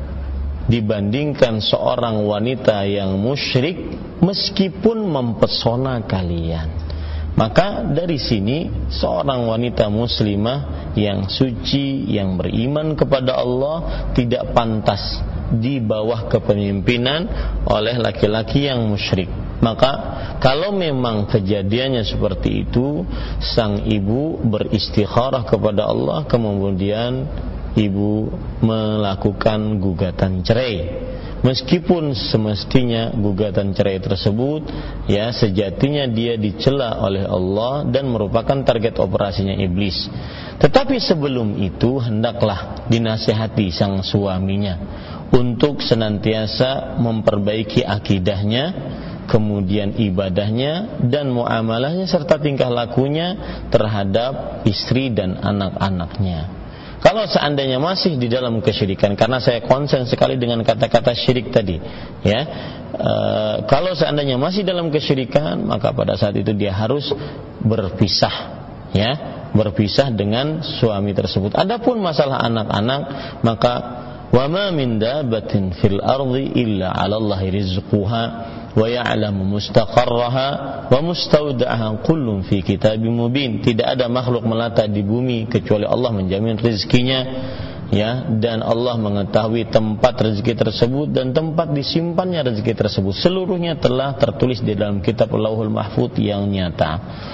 S2: dibandingkan seorang wanita yang musyrik meskipun mempesona kalian. Maka dari sini seorang wanita muslimah yang suci, yang beriman kepada Allah tidak pantas di bawah kepemimpinan oleh laki-laki yang musyrik. Maka kalau memang kejadiannya seperti itu, sang ibu beristikharah kepada Allah, kemudian ibu melakukan gugatan cerai. Meskipun semestinya gugatan cerai tersebut ya sejatinya dia dicela oleh Allah dan merupakan target operasinya iblis. Tetapi sebelum itu hendaklah dinasihati sang suaminya untuk senantiasa memperbaiki akidahnya, kemudian ibadahnya dan muamalahnya serta tingkah lakunya terhadap istri dan anak-anaknya. Kalau seandainya masih di dalam kesyirikan, karena saya konsen sekali dengan kata-kata syirik tadi, ya, kalau seandainya masih dalam kesyirikan, maka pada saat itu dia harus berpisah, ya, berpisah dengan suami tersebut. Adapun masalah anak-anak, maka wa ma min dabbatin fil ardi illa 'alallahi rizquha wa ya'lamu mustaqarraha wa mustawda'aha kullun fi kitabim mubin. Tidak ada makhluk melata di bumi kecuali Allah menjamin rezekinya, ya, dan Allah mengetahui tempat rezeki tersebut dan tempat disimpannya rezeki tersebut. Seluruhnya telah tertulis di dalam kitab Lauhul Mahfuz yang nyata.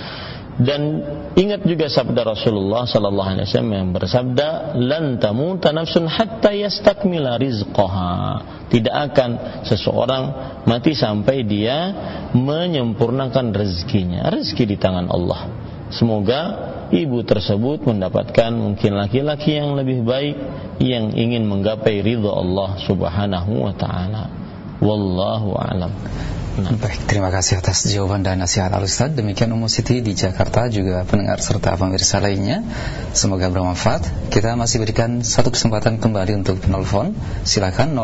S2: Dan ingat juga sabda Rasulullah sallallahu alaihi wasallam yang bersabda, lan tamuta nafsun hatta yastakmila rizqaha. Tidak akan seseorang mati sampai dia menyempurnakan rezekinya. Rezeki di tangan Allah. Semoga ibu tersebut mendapatkan mungkin laki-laki yang lebih baik yang ingin menggapai ridha Allah Subhanahu wa taala. Wallahu a'lam.
S3: Baik, terima kasih atas jawaban dan nasihat Al-Ustaz. Demikian Ummu Siti di Jakarta, juga pendengar serta pemirsa lainnya, semoga bermanfaat. Kita masih berikan satu kesempatan kembali untuk penelpon. Silakan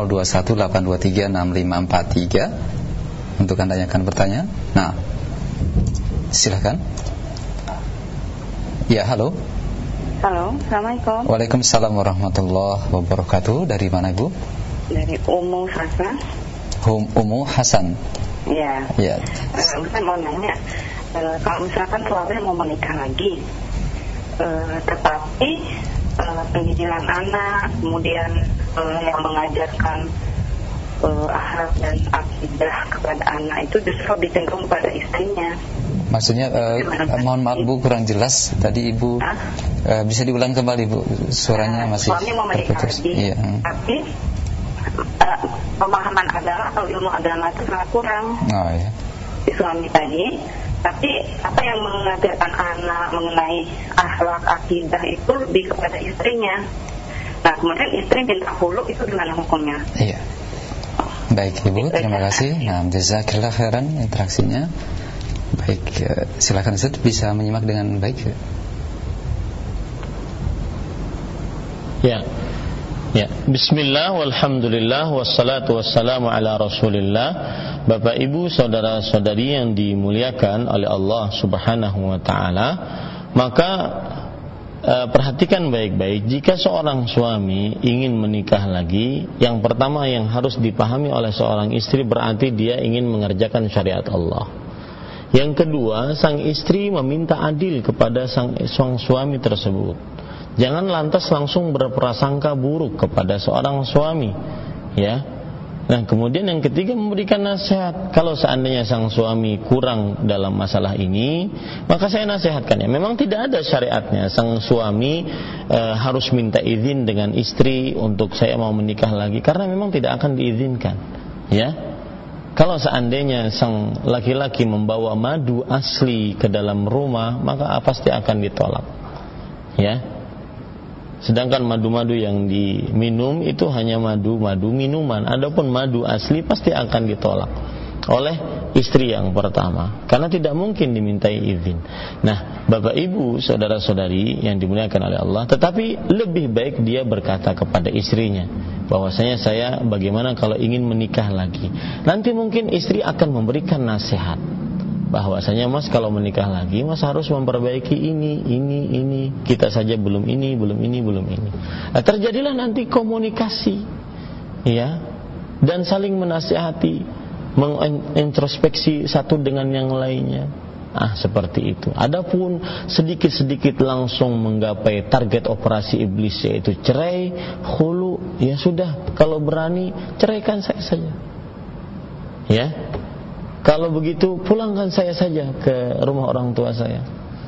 S3: 0218236543 untuk Anda yang akan bertanya. Nah, silakan. Ya, halo.
S5: Halo, Assalamualaikum.
S3: Waalaikumsalam warahmatullahi wabarakatuh. Dari mana Ibu?
S5: Dari Ummu Sasa.
S3: Umu Hasan.
S6: Iya.
S3: Ya.
S6: Ustaz mau nanya, kalau misalkan suami mau menikah lagi, tetapi pendidikan anak, kemudian yang mengajarkan akhlak dan akidah kepada anak itu justru dicenderung pada istrinya.
S3: Maksudnya mohon maaf Bu, kurang jelas tadi Ibu. Bisa diulang kembali Bu, suaranya masih
S6: suami mau menikah lagi,
S3: iya.
S6: Tapi pemahaman agama atau ilmu agama itu sangat kurang.
S3: Oh iya.
S6: Di suami tadi, tapi apa yang mengajarkan anak mengenai akhlak akidah itu lebih kepada istrinya. Nah kemudian istri minta hulu, itu gimana hukumnya?
S3: Iya. Baik Ibu, terima kasih. Nah, jazakallahu khairan interaksinya. Baik, silakan Ustaz, bisa menyimak dengan baik.
S2: Ya. Ya, bismillah walhamdulillah wassalatu wassalamu ala rasulillah. Bapak Ibu, saudara-saudari yang dimuliakan oleh Allah Subhanahu wa taala, maka perhatikan baik-baik, jika seorang suami ingin menikah lagi, yang pertama yang harus dipahami oleh seorang istri berarti dia ingin mengerjakan syariat Allah. Yang kedua, sang istri meminta adil kepada sang suami tersebut. Jangan lantas langsung berprasangka buruk kepada seorang suami, ya. Nah, kemudian yang ketiga, memberikan nasihat. Kalau seandainya sang suami kurang dalam masalah ini, maka saya nasihatkan ya, memang tidak ada syariatnya sang suami harus minta izin dengan istri untuk saya mau menikah lagi, karena memang tidak akan diizinkan, ya. Kalau seandainya sang laki-laki membawa madu asli ke dalam rumah, maka pasti akan ditolak, ya. Sedangkan madu-madu yang diminum itu hanya madu minuman. Adapun madu asli pasti akan ditolak oleh istri yang pertama, karena tidak mungkin dimintai izin. Nah, Bapak Ibu, saudara-saudari yang dimuliakan oleh Allah, tetapi lebih baik dia berkata kepada istrinya bahwasanya saya bagaimana kalau ingin menikah lagi. Nanti mungkin istri akan memberikan nasihat bahwasanya Mas kalau menikah lagi Mas harus memperbaiki ini, kita saja belum ini. Nah, terjadilah nanti komunikasi, ya, dan saling menasihati, mengintrospeksi satu dengan yang lainnya. Seperti itu. Adapun sedikit-sedikit langsung menggapai target operasi iblis, yaitu cerai, khulu, ya sudah, kalau berani ceraikan saya saja, ya. Kalau begitu pulangkan saya saja ke rumah orang tua saya.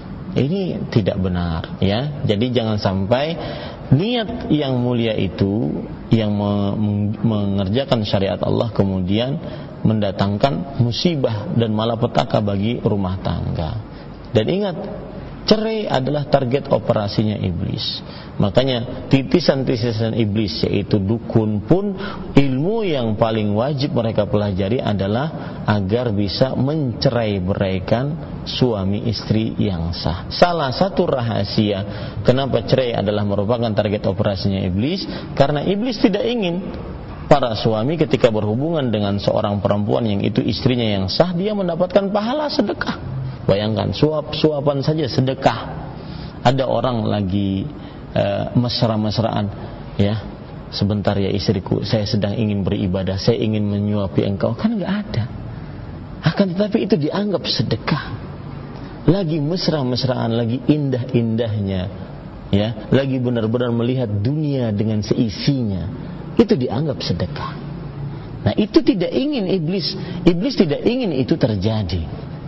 S2: Ini tidak benar, ya. Jadi jangan sampai niat yang mulia itu, yang mengerjakan syariat Allah, kemudian mendatangkan musibah dan malapetaka bagi rumah tangga. Dan ingat, cerai adalah target operasinya iblis. Makanya titisan-titisan iblis, yaitu dukun pun, ilmu yang paling wajib mereka pelajari adalah agar bisa mencerai-beraikan suami istri yang sah. Salah satu rahasia kenapa cerai adalah merupakan target operasinya iblis, karena iblis tidak ingin para suami ketika berhubungan dengan seorang perempuan yang itu istrinya yang sah, dia mendapatkan pahala sedekah. Bayangkan, suap-suapan saja sedekah. Ada orang lagi mesra-mesraan, ya, sebentar ya istriku, saya sedang ingin beribadah, saya ingin menyuapi engkau, kan enggak ada. Akan tetapi itu dianggap sedekah. Lagi mesra-mesraan, lagi indah-indahnya, ya, lagi benar-benar melihat dunia dengan seisinya, itu dianggap sedekah. Nah, itu tidak ingin iblis tidak ingin itu terjadi.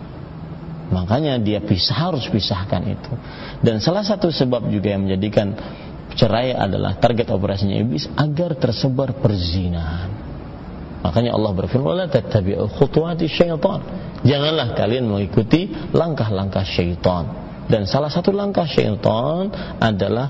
S2: Makanya dia harus pisahkan itu. Dan salah satu sebab juga yang menjadikan cerai adalah target operasinya iblis agar tersebar perzinahan. Makanya Allah berfirman, "La tattabi'u khutuwati syaitan." Janganlah kalian mengikuti langkah-langkah syaitan. Dan salah satu langkah syaitan adalah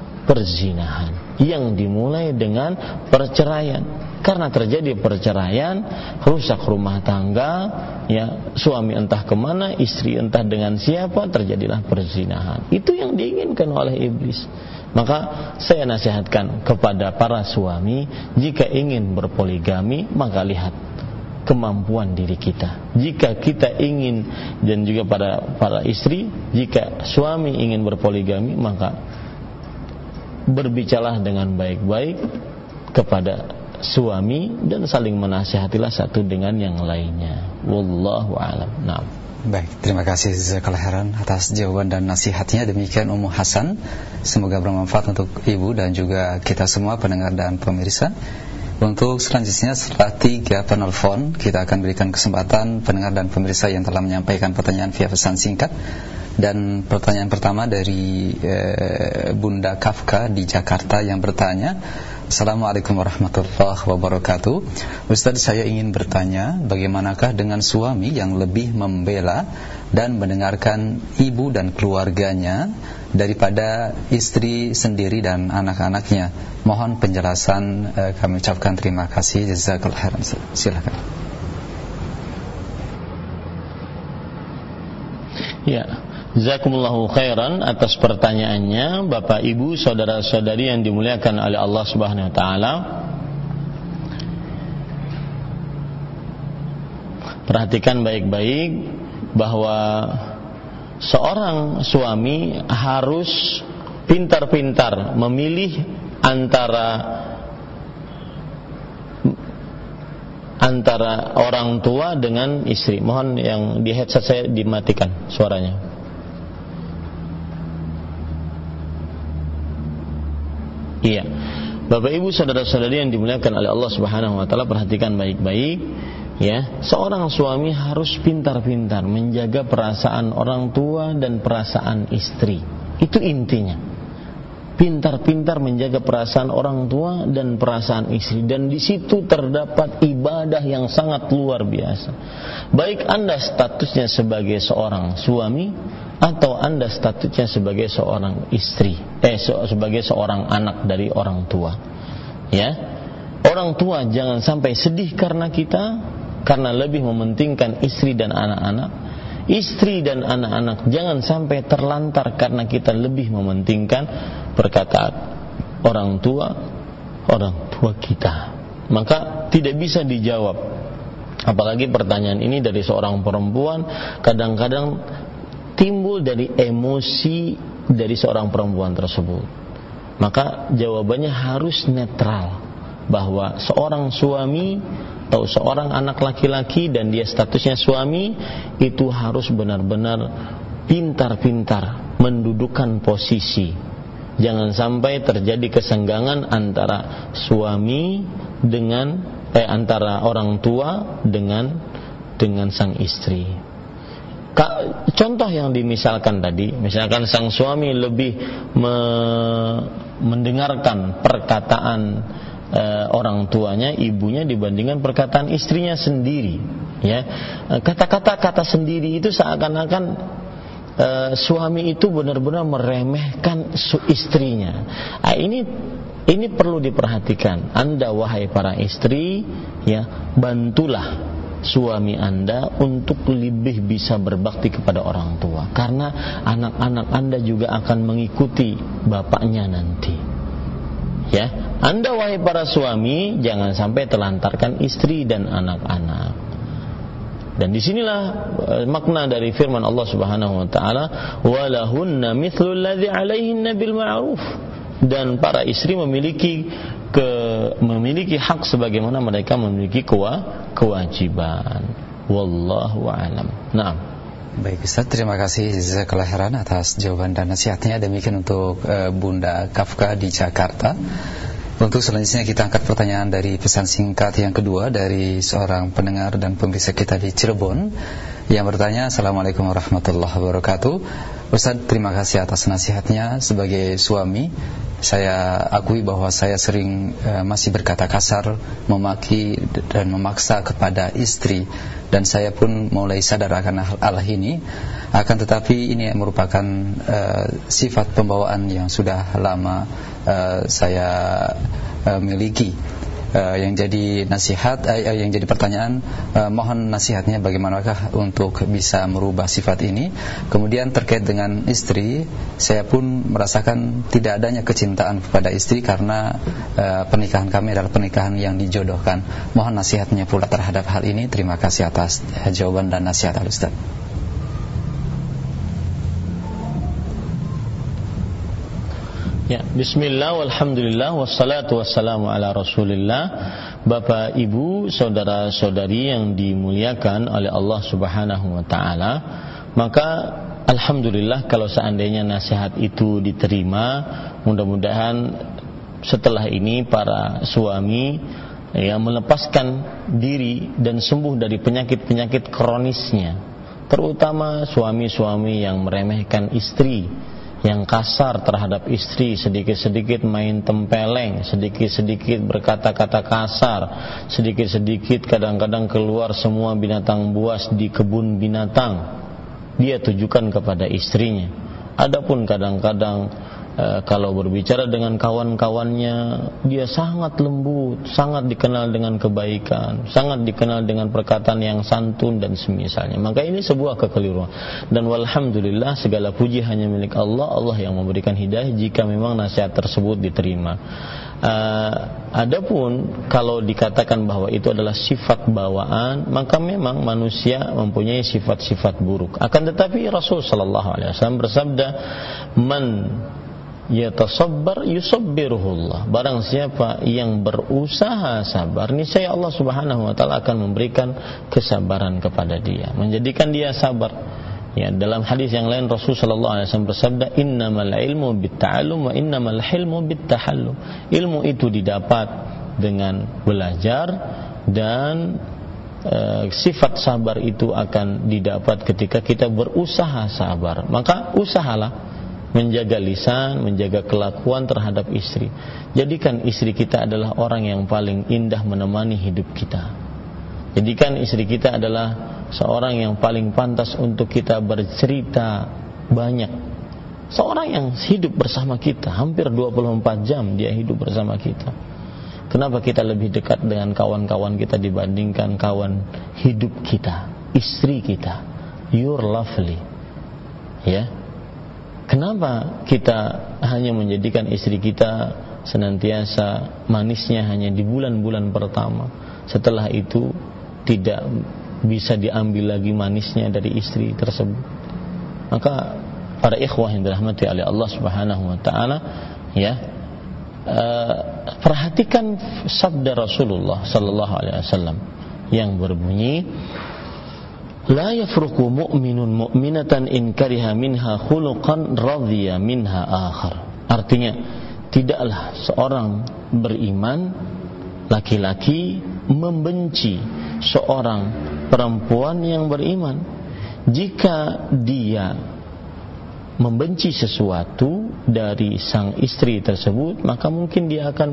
S2: perzinahan yang dimulai dengan perceraian. Karena terjadi perceraian, rusak rumah tangga, ya, suami entah kemana, istri entah dengan siapa, terjadilah perzinahan. Itu yang diinginkan oleh iblis. Maka saya nasihatkan kepada para suami, jika ingin berpoligami, maka lihat kemampuan diri kita. Jika kita ingin, dan juga para istri, jika suami ingin berpoligami, maka berbicaralah dengan baik-baik kepada suami dan saling menasihatilah satu dengan yang lainnya. Wallahu a'lam. Nah.
S3: Baik, terima kasih jazakallahu khairan atas jawaban dan nasihatnya. Demikian Ummu Hasan, semoga bermanfaat untuk ibu dan juga kita semua pendengar dan pemirsa. Untuk selanjutnya setelah 3 penelpon, kita akan berikan kesempatan pendengar dan pemirsa yang telah menyampaikan pertanyaan via pesan singkat. Dan pertanyaan pertama dari Bunda Kafka di Jakarta yang bertanya, Assalamualaikum warahmatullahi wabarakatuh. Ustaz, saya ingin bertanya, bagaimanakah dengan suami yang lebih membela dan mendengarkan ibu dan keluarganya daripada istri sendiri dan anak-anaknya? Mohon penjelasan. Kami ucapkan terima kasih. Jazakallahu khairan. Silakan.
S2: Ya, jazakumullahu khairan atas pertanyaannya Bapak Ibu, saudara-saudari yang dimuliakan oleh Allah Subhanahu wa taala. Perhatikan baik-baik bahwa seorang suami harus pintar-pintar memilih antara orang tua dengan istri. Mohon yang di headset saya dimatikan suaranya. Iya. Bapak Ibu saudara-saudari yang dimuliakan oleh Allah Subhanahu wa taala, perhatikan baik-baik ya. Seorang suami harus pintar-pintar menjaga perasaan orang tua dan perasaan istri. Itu intinya. Pintar-pintar menjaga perasaan orang tua dan perasaan istri, dan di situ terdapat ibadah yang sangat luar biasa. Baik Anda statusnya sebagai seorang suami atau Anda statusnya sebagai seorang istri, sebagai seorang anak dari orang tua. Ya, orang tua jangan sampai sedih karena kita, karena lebih mementingkan istri dan anak-anak. Istri dan anak-anak jangan sampai terlantar karena kita lebih mementingkan perkataan orang tua kita. Maka tidak bisa dijawab. Apalagi pertanyaan ini dari seorang perempuan, kadang-kadang timbul dari emosi dari seorang perempuan tersebut. Maka jawabannya harus netral, bahwa seorang suami atau seorang anak laki-laki dan dia statusnya suami itu harus benar-benar pintar-pintar mendudukkan posisi. Jangan sampai terjadi kesenggangan antara suami dengan antara orang tua dengan sang istri. Contoh yang dimisalkan tadi, misalkan sang suami lebih mendengarkan perkataan orang tuanya, ibunya, dibandingkan perkataan istrinya sendiri. Ya, kata-kata sendiri itu seakan-akan suami itu benar-benar meremehkan istrinya. Ini perlu diperhatikan. Anda wahai para istri, ya, bantulah suami Anda untuk lebih bisa berbakti kepada orang tua, karena anak-anak Anda juga akan mengikuti bapaknya nanti. Ya, Anda wahai para suami jangan sampai telantarkan istri dan anak-anak. Dan disinilah makna dari firman Allah Subhanahu wa taala, walahunna mithlul ladzi 'alaihinna bil ma'ruf. Dan para istri memiliki hak sebagaimana mereka memiliki kewajiban. Wallahu a'lam. Naam.
S3: Baik Ustaz, terima kasih jazakallahu khairan atas jawaban dan nasihatnya. Demikian untuk Bunda Kafka di Jakarta. Untuk selanjutnya kita angkat pertanyaan dari pesan singkat yang kedua dari seorang pendengar dan pemirsa kita di Cirebon yang bertanya, Assalamualaikum warahmatullahi wabarakatuh. Ustaz, terima kasih atas nasihatnya. Sebagai suami, saya akui bahwa saya sering masih berkata kasar, memaki dan memaksa kepada istri, dan saya pun mulai sadar akan hal ini. Akan tetapi ini merupakan sifat pembawaan yang sudah lama saya miliki. Yang jadi nasihat, yang jadi pertanyaan, mohon nasihatnya bagaimanakah untuk bisa merubah sifat ini. Kemudian terkait dengan istri, saya pun merasakan tidak adanya kecintaan kepada istri karena pernikahan kami adalah pernikahan yang dijodohkan. Mohon nasihatnya pula terhadap hal ini. Terima kasih atas jawaban dan nasihat Ustaz. Ya, bismillah, walhamdulillah, wassalatu wassalamu ala rasulillah.
S2: Bapak, Ibu, saudara-saudari yang dimuliakan oleh Allah Subhanahu wa taala, maka alhamdulillah kalau seandainya nasihat itu diterima, mudah-mudahan setelah ini para suami melepaskan diri dan sembuh dari penyakit-penyakit kronisnya, terutama suami-suami yang meremehkan istri, yang kasar terhadap istri, sedikit-sedikit main tempeleng, sedikit-sedikit berkata-kata kasar, sedikit-sedikit kadang-kadang keluar semua binatang buas di kebun binatang, dia tujukan kepada istrinya. Adapun kadang-kadang kalau berbicara dengan kawan-kawannya, dia sangat lembut, sangat dikenal dengan kebaikan, sangat dikenal dengan perkataan yang santun dan semisalnya. Maka ini sebuah kekeliruan. Dan walhamdulillah, segala puji hanya milik Allah. Allah yang memberikan hidayah jika memang nasihat tersebut diterima. Adapun kalau dikatakan bahwa itu adalah sifat bawaan, maka memang manusia mempunyai sifat-sifat buruk. Akan tetapi Rasul sallallahu alaihi wasallam bersabda, "Man yatasabbar yusabbiruhullah." Barang siapa yang berusaha sabar, niscaya Allah Subhanahu wa taala akan memberikan kesabaran kepada dia, menjadikan dia sabar. Ya, dalam hadis yang lain Rasul sallallahu alaihi wasallam bersabda, "Innamal ilmu bitta'allum wa innamal hilmu bittahallum." Ilmu itu didapat dengan belajar, dan sifat sabar itu akan didapat ketika kita berusaha sabar. Maka usahalah menjaga lisan, menjaga kelakuan terhadap istri. Jadikan istri kita adalah orang yang paling indah menemani hidup kita. Jadikan istri kita adalah seorang yang paling pantas untuk kita bercerita banyak. Seorang yang hidup bersama kita, hampir 24 jam dia hidup bersama kita. Kenapa kita lebih dekat dengan kawan-kawan kita dibandingkan kawan hidup kita, istri kita? You're lovely. Ya. Kenapa kita hanya menjadikan istri kita senantiasa manisnya hanya di bulan-bulan pertama? Setelah itu tidak bisa diambil lagi manisnya dari istri tersebut. Maka para ikhwah yang dirahmati oleh Allah Subhanahu wa taala, perhatikan sabda Rasulullah sallallahu alaihi wasallam yang berbunyi, "La yafruqu mu'minun mu'minatan in kariha minha khuluqan radhiya minha akhar." Artinya, tidaklah seorang beriman laki-laki membenci seorang perempuan yang beriman. Jika dia membenci sesuatu dari sang istri tersebut, maka mungkin dia akan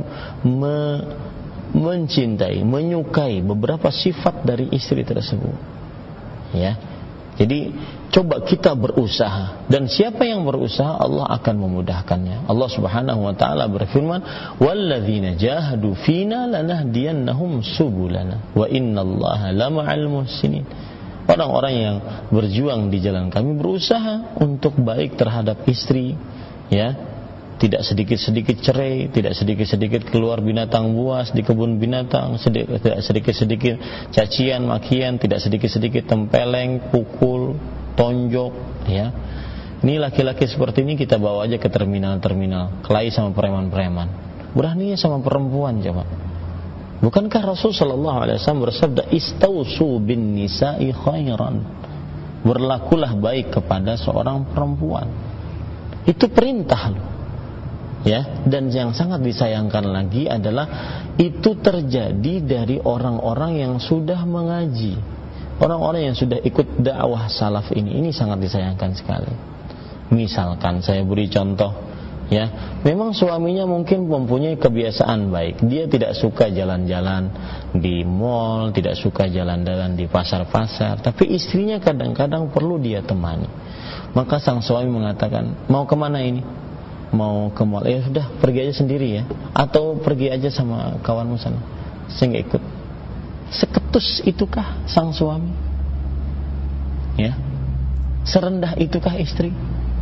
S2: mencintai, menyukai beberapa sifat dari istri tersebut. Ya. Jadi coba kita berusaha, dan siapa yang berusaha Allah akan memudahkannya. Allah Subhanahu wa taala berfirman, "Walladzina jahadu fina lanahdiyannahum subulana wa innallaha lama'al muhsinin." Orang-orang yang berjuang di jalan kami berusaha untuk baik terhadap istri, ya. Tidak sedikit-sedikit cerai, tidak sedikit-sedikit keluar binatang buas di kebun binatang, tidak sedikit-sedikit cacian, makian, tidak sedikit-sedikit tempeleng, pukul, tonjok, ya. Ini laki-laki seperti ini kita bawa aja ke terminal-terminal, kelahi sama preman-preman. Beraninya sama perempuan, coba. Bukankah Rasul sallallahu alaihi wasallam bersabda, "Istausu bin nisa'i khairan." Berlakulah baik kepada seorang perempuan. Itu perintah loh. Ya, dan yang sangat disayangkan lagi adalah itu terjadi dari orang-orang yang sudah mengaji, orang-orang yang sudah ikut dakwah salaf ini sangat disayangkan sekali. Misalkan saya beri contoh, ya, memang suaminya mungkin mempunyai kebiasaan baik, dia tidak suka jalan-jalan di mall, tidak suka jalan-jalan di pasar-pasar, tapi istrinya kadang-kadang perlu dia temani. Maka sang suami mengatakan, "Mau kemana ini?" "Mau ke mall." "Ya sudah, pergi aja sendiri ya, atau pergi aja sama kawanmu sana, saya nggak ikut." Seketus itukah sang suami? Ya, serendah itukah istri?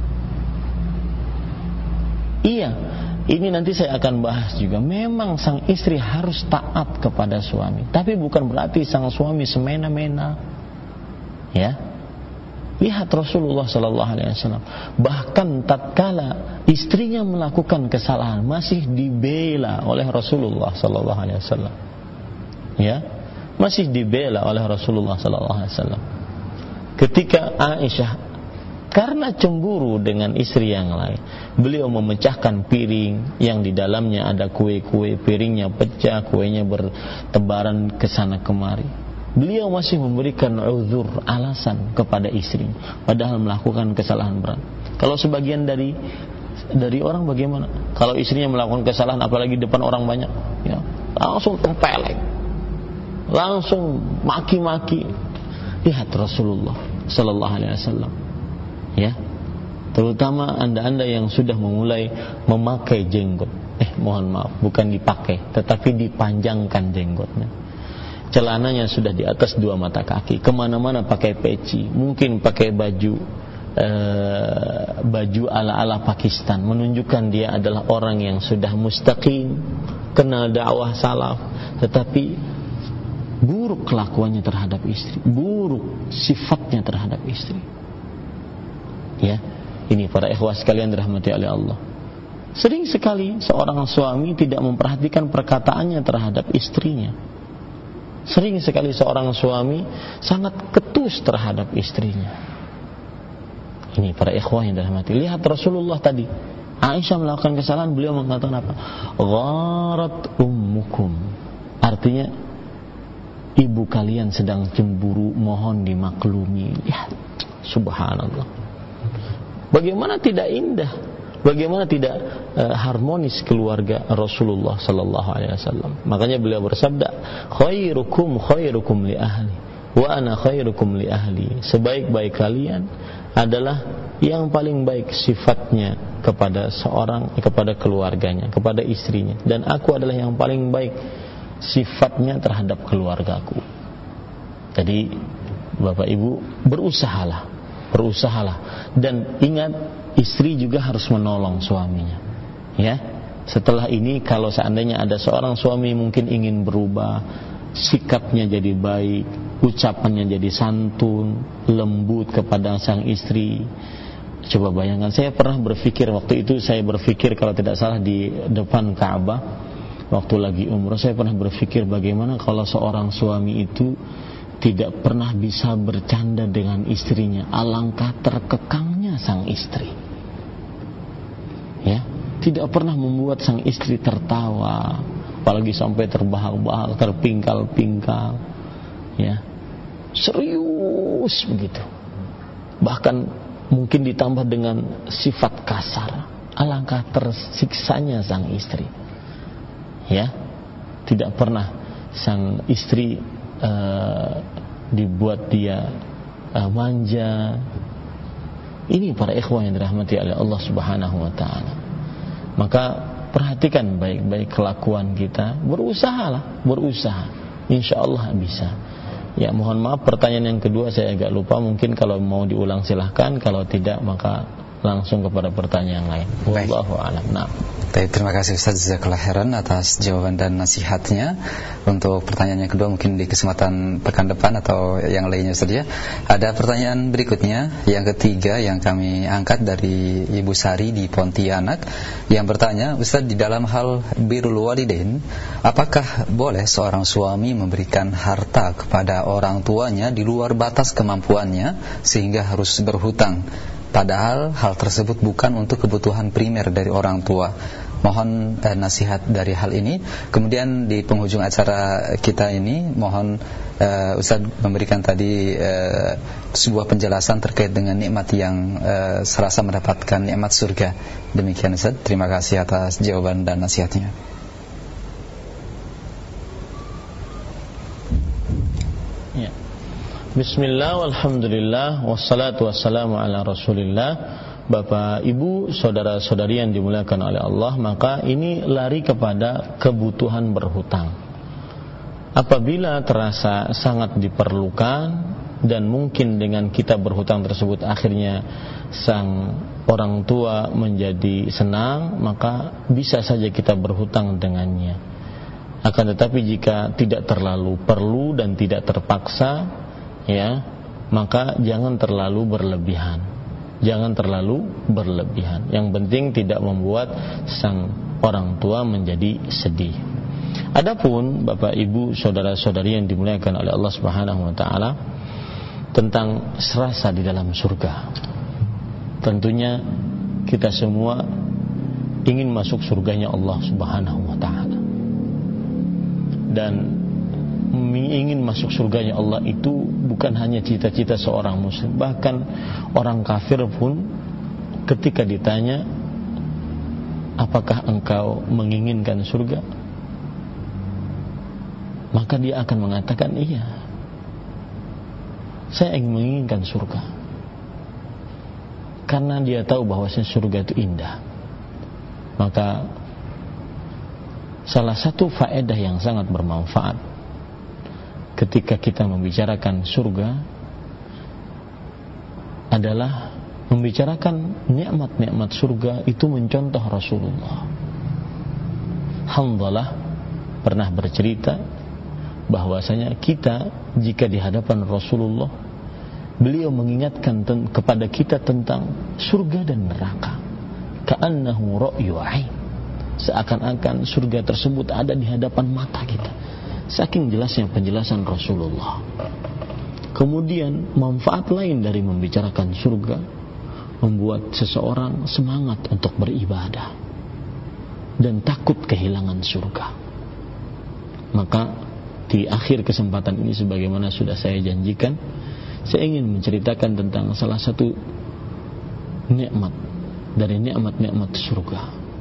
S2: Iya, ini nanti saya akan bahas juga. Memang sang istri harus taat kepada suami, tapi bukan berarti sang suami semena-mena. Ya. Lihat Rasulullah sallallahu alaihi wasallam, bahkan tatkala istrinya melakukan kesalahan masih dibela oleh Rasulullah sallallahu alaihi wasallam. ya, masih dibela oleh Rasulullah sallallahu alaihi wasallam. Ketika Aisyah karena cemburu dengan istri yang lain, beliau memecahkan piring yang di dalamnya ada kue-kue, piringnya pecah, kuenya bertebaran ke sana kemari. Beliau masih memberikan uzur, alasan kepada istri, padahal melakukan kesalahan berat. Kalau sebagian dari orang bagaimana? Kalau istrinya melakukan kesalahan, apalagi depan orang banyak, ya, langsung tempeleng, langsung maki-maki. Lihat Rasulullah sallallahu alaihi wasallam, ya, terutama anda yang sudah memulai memakai jenggot. Mohon maaf, bukan dipakai, tetapi dipanjangkan jenggotnya. Celananya sudah di atas 2 mata kaki, kemana-mana pakai peci, mungkin pakai baju ala-ala Pakistan, menunjukkan dia adalah orang yang sudah mustaqim, kenal dakwah salaf, tetapi buruk kelakuannya terhadap istri, buruk sifatnya terhadap istri. Ya, ini para ikhwah sekalian dirahmati oleh Allah. Sering sekali seorang suami tidak memperhatikan perkataannya terhadap istrinya. Sering sekali seorang suami sangat ketus terhadap istrinya. Ini para ikhwah yang dirahmati. Lihat Rasulullah tadi, Aisyah melakukan kesalahan, beliau mengatakan apa? Gharat ummukum. Artinya ibu kalian sedang cemburu, mohon dimaklumi. Lihat, subhanallah. Bagaimana tidak indah, bagaimana tidak harmonis keluarga Rasulullah sallallahu alaihi wasallam. Makanya beliau bersabda, khairukum li ahli wa ana khairukum li ahli. Sebaik-baik kalian adalah yang paling baik sifatnya kepada kepada keluarganya, kepada istrinya, dan aku adalah yang paling baik sifatnya terhadap keluargaku. Jadi Bapak Ibu, berusahalah, dan ingat, istri juga harus menolong suaminya. Ya, setelah ini kalau seandainya ada seorang suami mungkin ingin berubah, sikapnya jadi baik, ucapannya jadi santun, lembut kepada sang istri. Coba bayangkan, saya pernah berpikir waktu itu, kalau tidak salah di depan Ka'bah, waktu lagi umrah, saya pernah berpikir bagaimana kalau seorang suami itu tidak pernah bisa bercanda dengan istrinya. Alangkah terkekangnya sang istri, ya, tidak pernah membuat sang istri tertawa, apalagi sampai terbahak-bahak, terpingkal-pingkal, ya, serius begitu. Bahkan mungkin ditambah dengan sifat kasar. Alangkah tersiksanya sang istri, ya. Tidak pernah sang istri dibuat dia manja. Ini para ikhwah yang dirahmati oleh Allah Subhanahu wa taala. Maka perhatikan baik-baik kelakuan kita, berusaha, insyaallah bisa. Ya, mohon maaf, pertanyaan yang kedua saya agak lupa, mungkin kalau mau diulang silahkan, kalau tidak maka langsung kepada pertanyaan yang lain. Wallahu a'lam. Nah.
S3: Baik, terima kasih Ustaz Jazakallahu khairan atas jawaban dan nasihatnya. Untuk pertanyaan yang kedua mungkin di kesempatan pekan depan atau yang lainnya saja. Ada pertanyaan berikutnya, yang ketiga yang kami angkat dari Ibu Sari di Pontianak, yang bertanya, Ustaz, di dalam hal birrul walidain, apakah boleh seorang suami memberikan harta kepada orang tuanya di luar batas kemampuannya sehingga harus berhutang, padahal hal tersebut bukan untuk kebutuhan primer dari orang tua? Mohon nasihat dari hal ini. Kemudian di penghujung acara kita ini, mohon Ustaz memberikan tadi sebuah penjelasan terkait dengan nikmat yang serasa mendapatkan nikmat surga. Demikian Ustaz, terima kasih atas jawaban dan nasihatnya.
S2: Ya. Bismillah, walhamdulillah, wassalatu wassalamu ala rasulillah. Bapak, Ibu, saudara-saudari yang dimuliakan oleh Allah, maka ini lari kepada kebutuhan berhutang. Apabila terasa sangat diperlukan dan mungkin dengan kita berhutang tersebut akhirnya sang orang tua menjadi senang, maka bisa saja kita berhutang dengannya. Akan tetapi jika tidak terlalu perlu dan tidak terpaksa, ya, maka jangan terlalu berlebihan. Jangan terlalu berlebihan. Yang penting tidak membuat sang orang tua menjadi sedih. Adapun Bapak Ibu, saudara-saudari yang dimuliakan oleh Allah Subhanahu wa taala, tentang serasa di dalam surga. Tentunya kita semua ingin masuk surganya Allah Subhanahu wa taala. Dan ingin masuk surganya Allah itu bukan hanya cita-cita seorang muslim, bahkan orang kafir pun ketika ditanya, apakah engkau menginginkan surga? Maka dia akan mengatakan, iya, saya ingin menginginkan surga. Karena dia tahu bahwasanya surga itu indah. Maka salah satu faedah yang sangat bermanfaat ketika kita membicarakan surga adalah membicarakan nikmat-nikmat surga itu mencontoh Rasulullah. Hanzalah pernah bercerita bahwasanya kita jika di hadapan Rasulullah, beliau mengingatkan kepada kita tentang surga dan neraka. Ka'annahu ra'yu 'ain. Seakan-akan surga tersebut ada di hadapan mata kita. Saking jelasnya penjelasan Rasulullah. Kemudian manfaat lain dari membicarakan surga membuat seseorang semangat untuk beribadah dan takut kehilangan surga. Maka di akhir kesempatan ini, sebagaimana sudah saya janjikan, saya ingin menceritakan tentang salah satu nikmat dari nikmat-nikmat surga.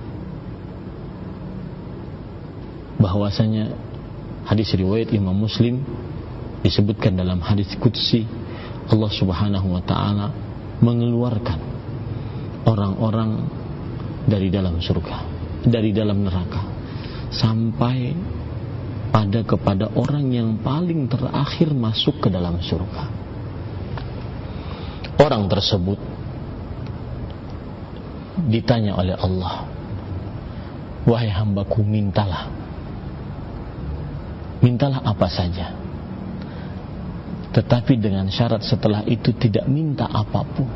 S2: Bahwasanya hadis riwayat Imam Muslim disebutkan dalam hadis qudsi, Allah Subhanahu wa taala mengeluarkan orang-orang dari dalam surga, dari dalam neraka, sampai kepada orang yang paling terakhir masuk ke dalam surga. Orang tersebut ditanya oleh Allah, wahai hambaku, mintalah apa saja, tetapi dengan syarat setelah itu tidak minta apapun.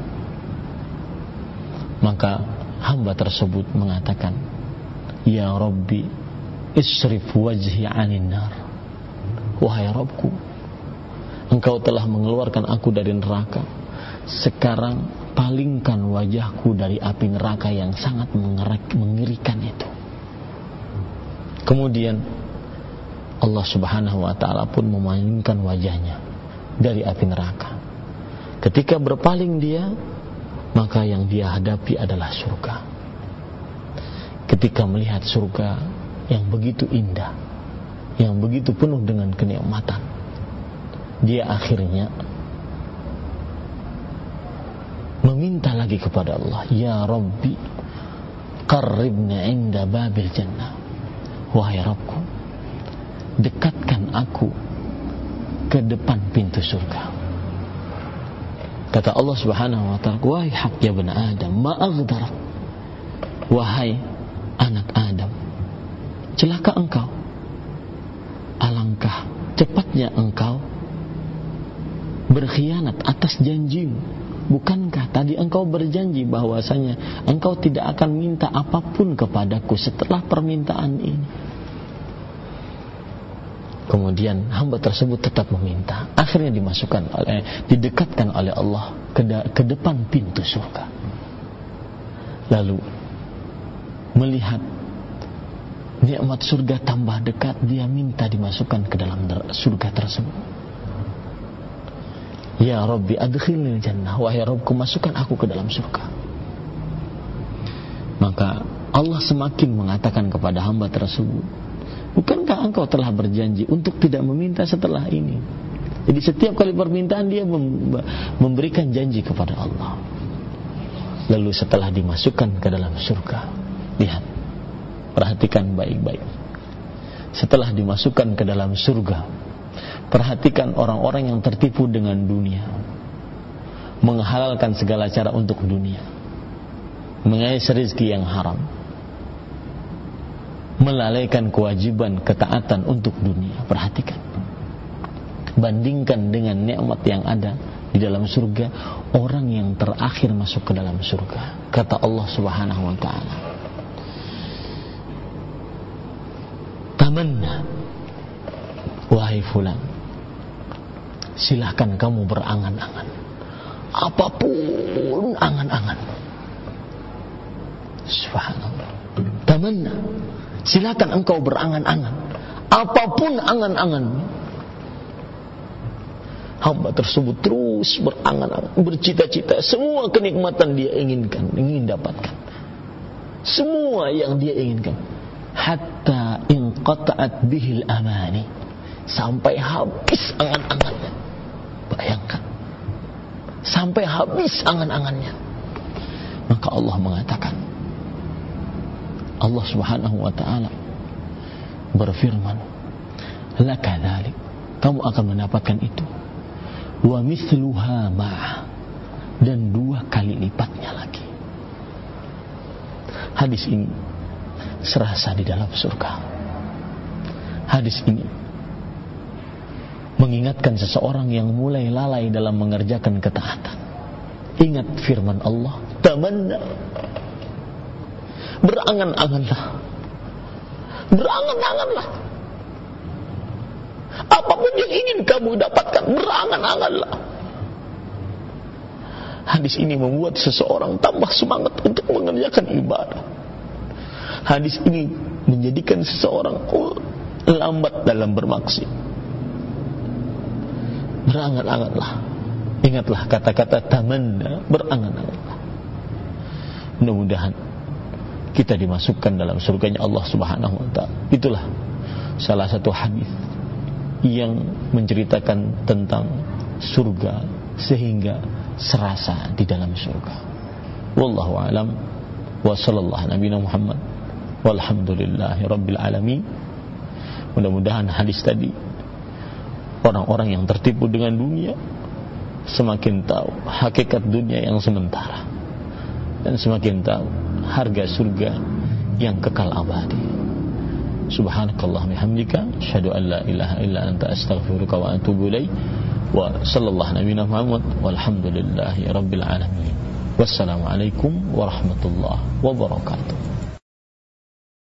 S2: Maka hamba tersebut mengatakan, ya Rabbi, isrif wajhi 'anin nar. Wahai Rabbku, Engkau telah mengeluarkan aku dari neraka. Sekarang palingkan wajahku dari api neraka yang sangat mengerikan itu. Kemudian Allah Subhanahu wa taala pun memalingkan wajahnya dari api neraka. Ketika berpaling dia, maka yang dia hadapi adalah surga. Ketika melihat surga yang begitu indah, yang begitu penuh dengan kenikmatan, dia akhirnya meminta lagi kepada Allah, ya Rabbi, qarribna inda babil jannah. Wahai Rabbku, dekatkan aku ke depan pintu surga. Kata Allah Subhanahu wa ta'ala, wahai hak ya bani Adam, ma'aghdarak, wahai anak Adam, celaka engkau, alangkah cepatnya engkau berkhianat atas janjimu. Bukankah tadi engkau berjanji bahwasanya engkau tidak akan minta apapun kepadaku setelah permintaan ini? Kemudian hamba tersebut tetap meminta. Akhirnya didekatkan oleh Allah ke depan pintu surga. Lalu melihat nikmat surga tambah dekat, dia minta dimasukkan ke dalam surga tersebut. Ya Rabbi adkhilnil jannah, wahai Rabbku, masukkan aku ke dalam surga. Maka Allah semakin mengatakan kepada hamba tersebut, bukankah engkau telah berjanji untuk tidak meminta setelah ini? Jadi setiap kali permintaan dia memberikan janji kepada Allah. Lalu setelah dimasukkan ke dalam surga, lihat, perhatikan baik-baik. Setelah dimasukkan ke dalam surga, perhatikan orang-orang yang tertipu dengan dunia, menghalalkan segala cara untuk dunia, mengais rezeki yang haram, melalaikan kewajiban ketaatan untuk dunia. Perhatikan, bandingkan dengan nikmat yang ada di dalam surga, orang yang terakhir masuk ke dalam surga. Kata Allah Subhanahu wa ta'ala, tamanna, wahai fulan, silahkan kamu berangan-angan, apapun angan-angan. Subhanallah. Tamanna, silakan engkau berangan-angan, apapun angan-angan. Hamba tersebut terus berangan-angan, bercita-cita semua kenikmatan dia inginkan, ingin dapatkan, semua yang dia inginkan. Hatta inqata'at bihil amani, sampai habis angan-angannya. Bayangkan, sampai habis angan-angannya. Maka Allah mengatakan, Allah Subhanahu wa ta'ala berfirman, laka dzalik, kamu akan mendapatkan itu, wa mithluha ma', dan 2 kali lipatnya lagi. Hadis ini serasa di dalam surga. Hadis ini mengingatkan seseorang yang mulai lalai dalam mengerjakan ketaatan. Ingat firman Allah, tamanna, berangan-anganlah, berangan-anganlah, apapun yang ingin kamu dapatkan, berangan-anganlah. Hadis ini membuat seseorang tambah semangat untuk mengerjakan ibadah. Hadis ini menjadikan seseorang lambat dalam bermaksiat. Berangan-anganlah, ingatlah kata-kata tamanna, berangan-anganlah. Mudah-mudahan kita dimasukkan dalam surganya Allah Subhanahu wa ta'ala. Itulah salah satu hadis yang menceritakan tentang surga sehingga serasa di dalam surga. Wallahu a'lam wa sallallahu nabiyana Muhammad walhamdulillahi rabbil alamin. Mudah-mudahan hadis tadi, orang-orang yang tertipu dengan dunia semakin tahu hakikat dunia yang sementara, dan semakin tahu harga surga yang kekal abadi. Subhanakallah bihamdika, asyhadu an la ilaha illa anta, astaghfiruka wa atubu ilaik. Wa sallallahu nabiyana Muhammad walhamdulillahi rabbil alamin. Wassalamualaikum warahmatullahi wabarakatuh.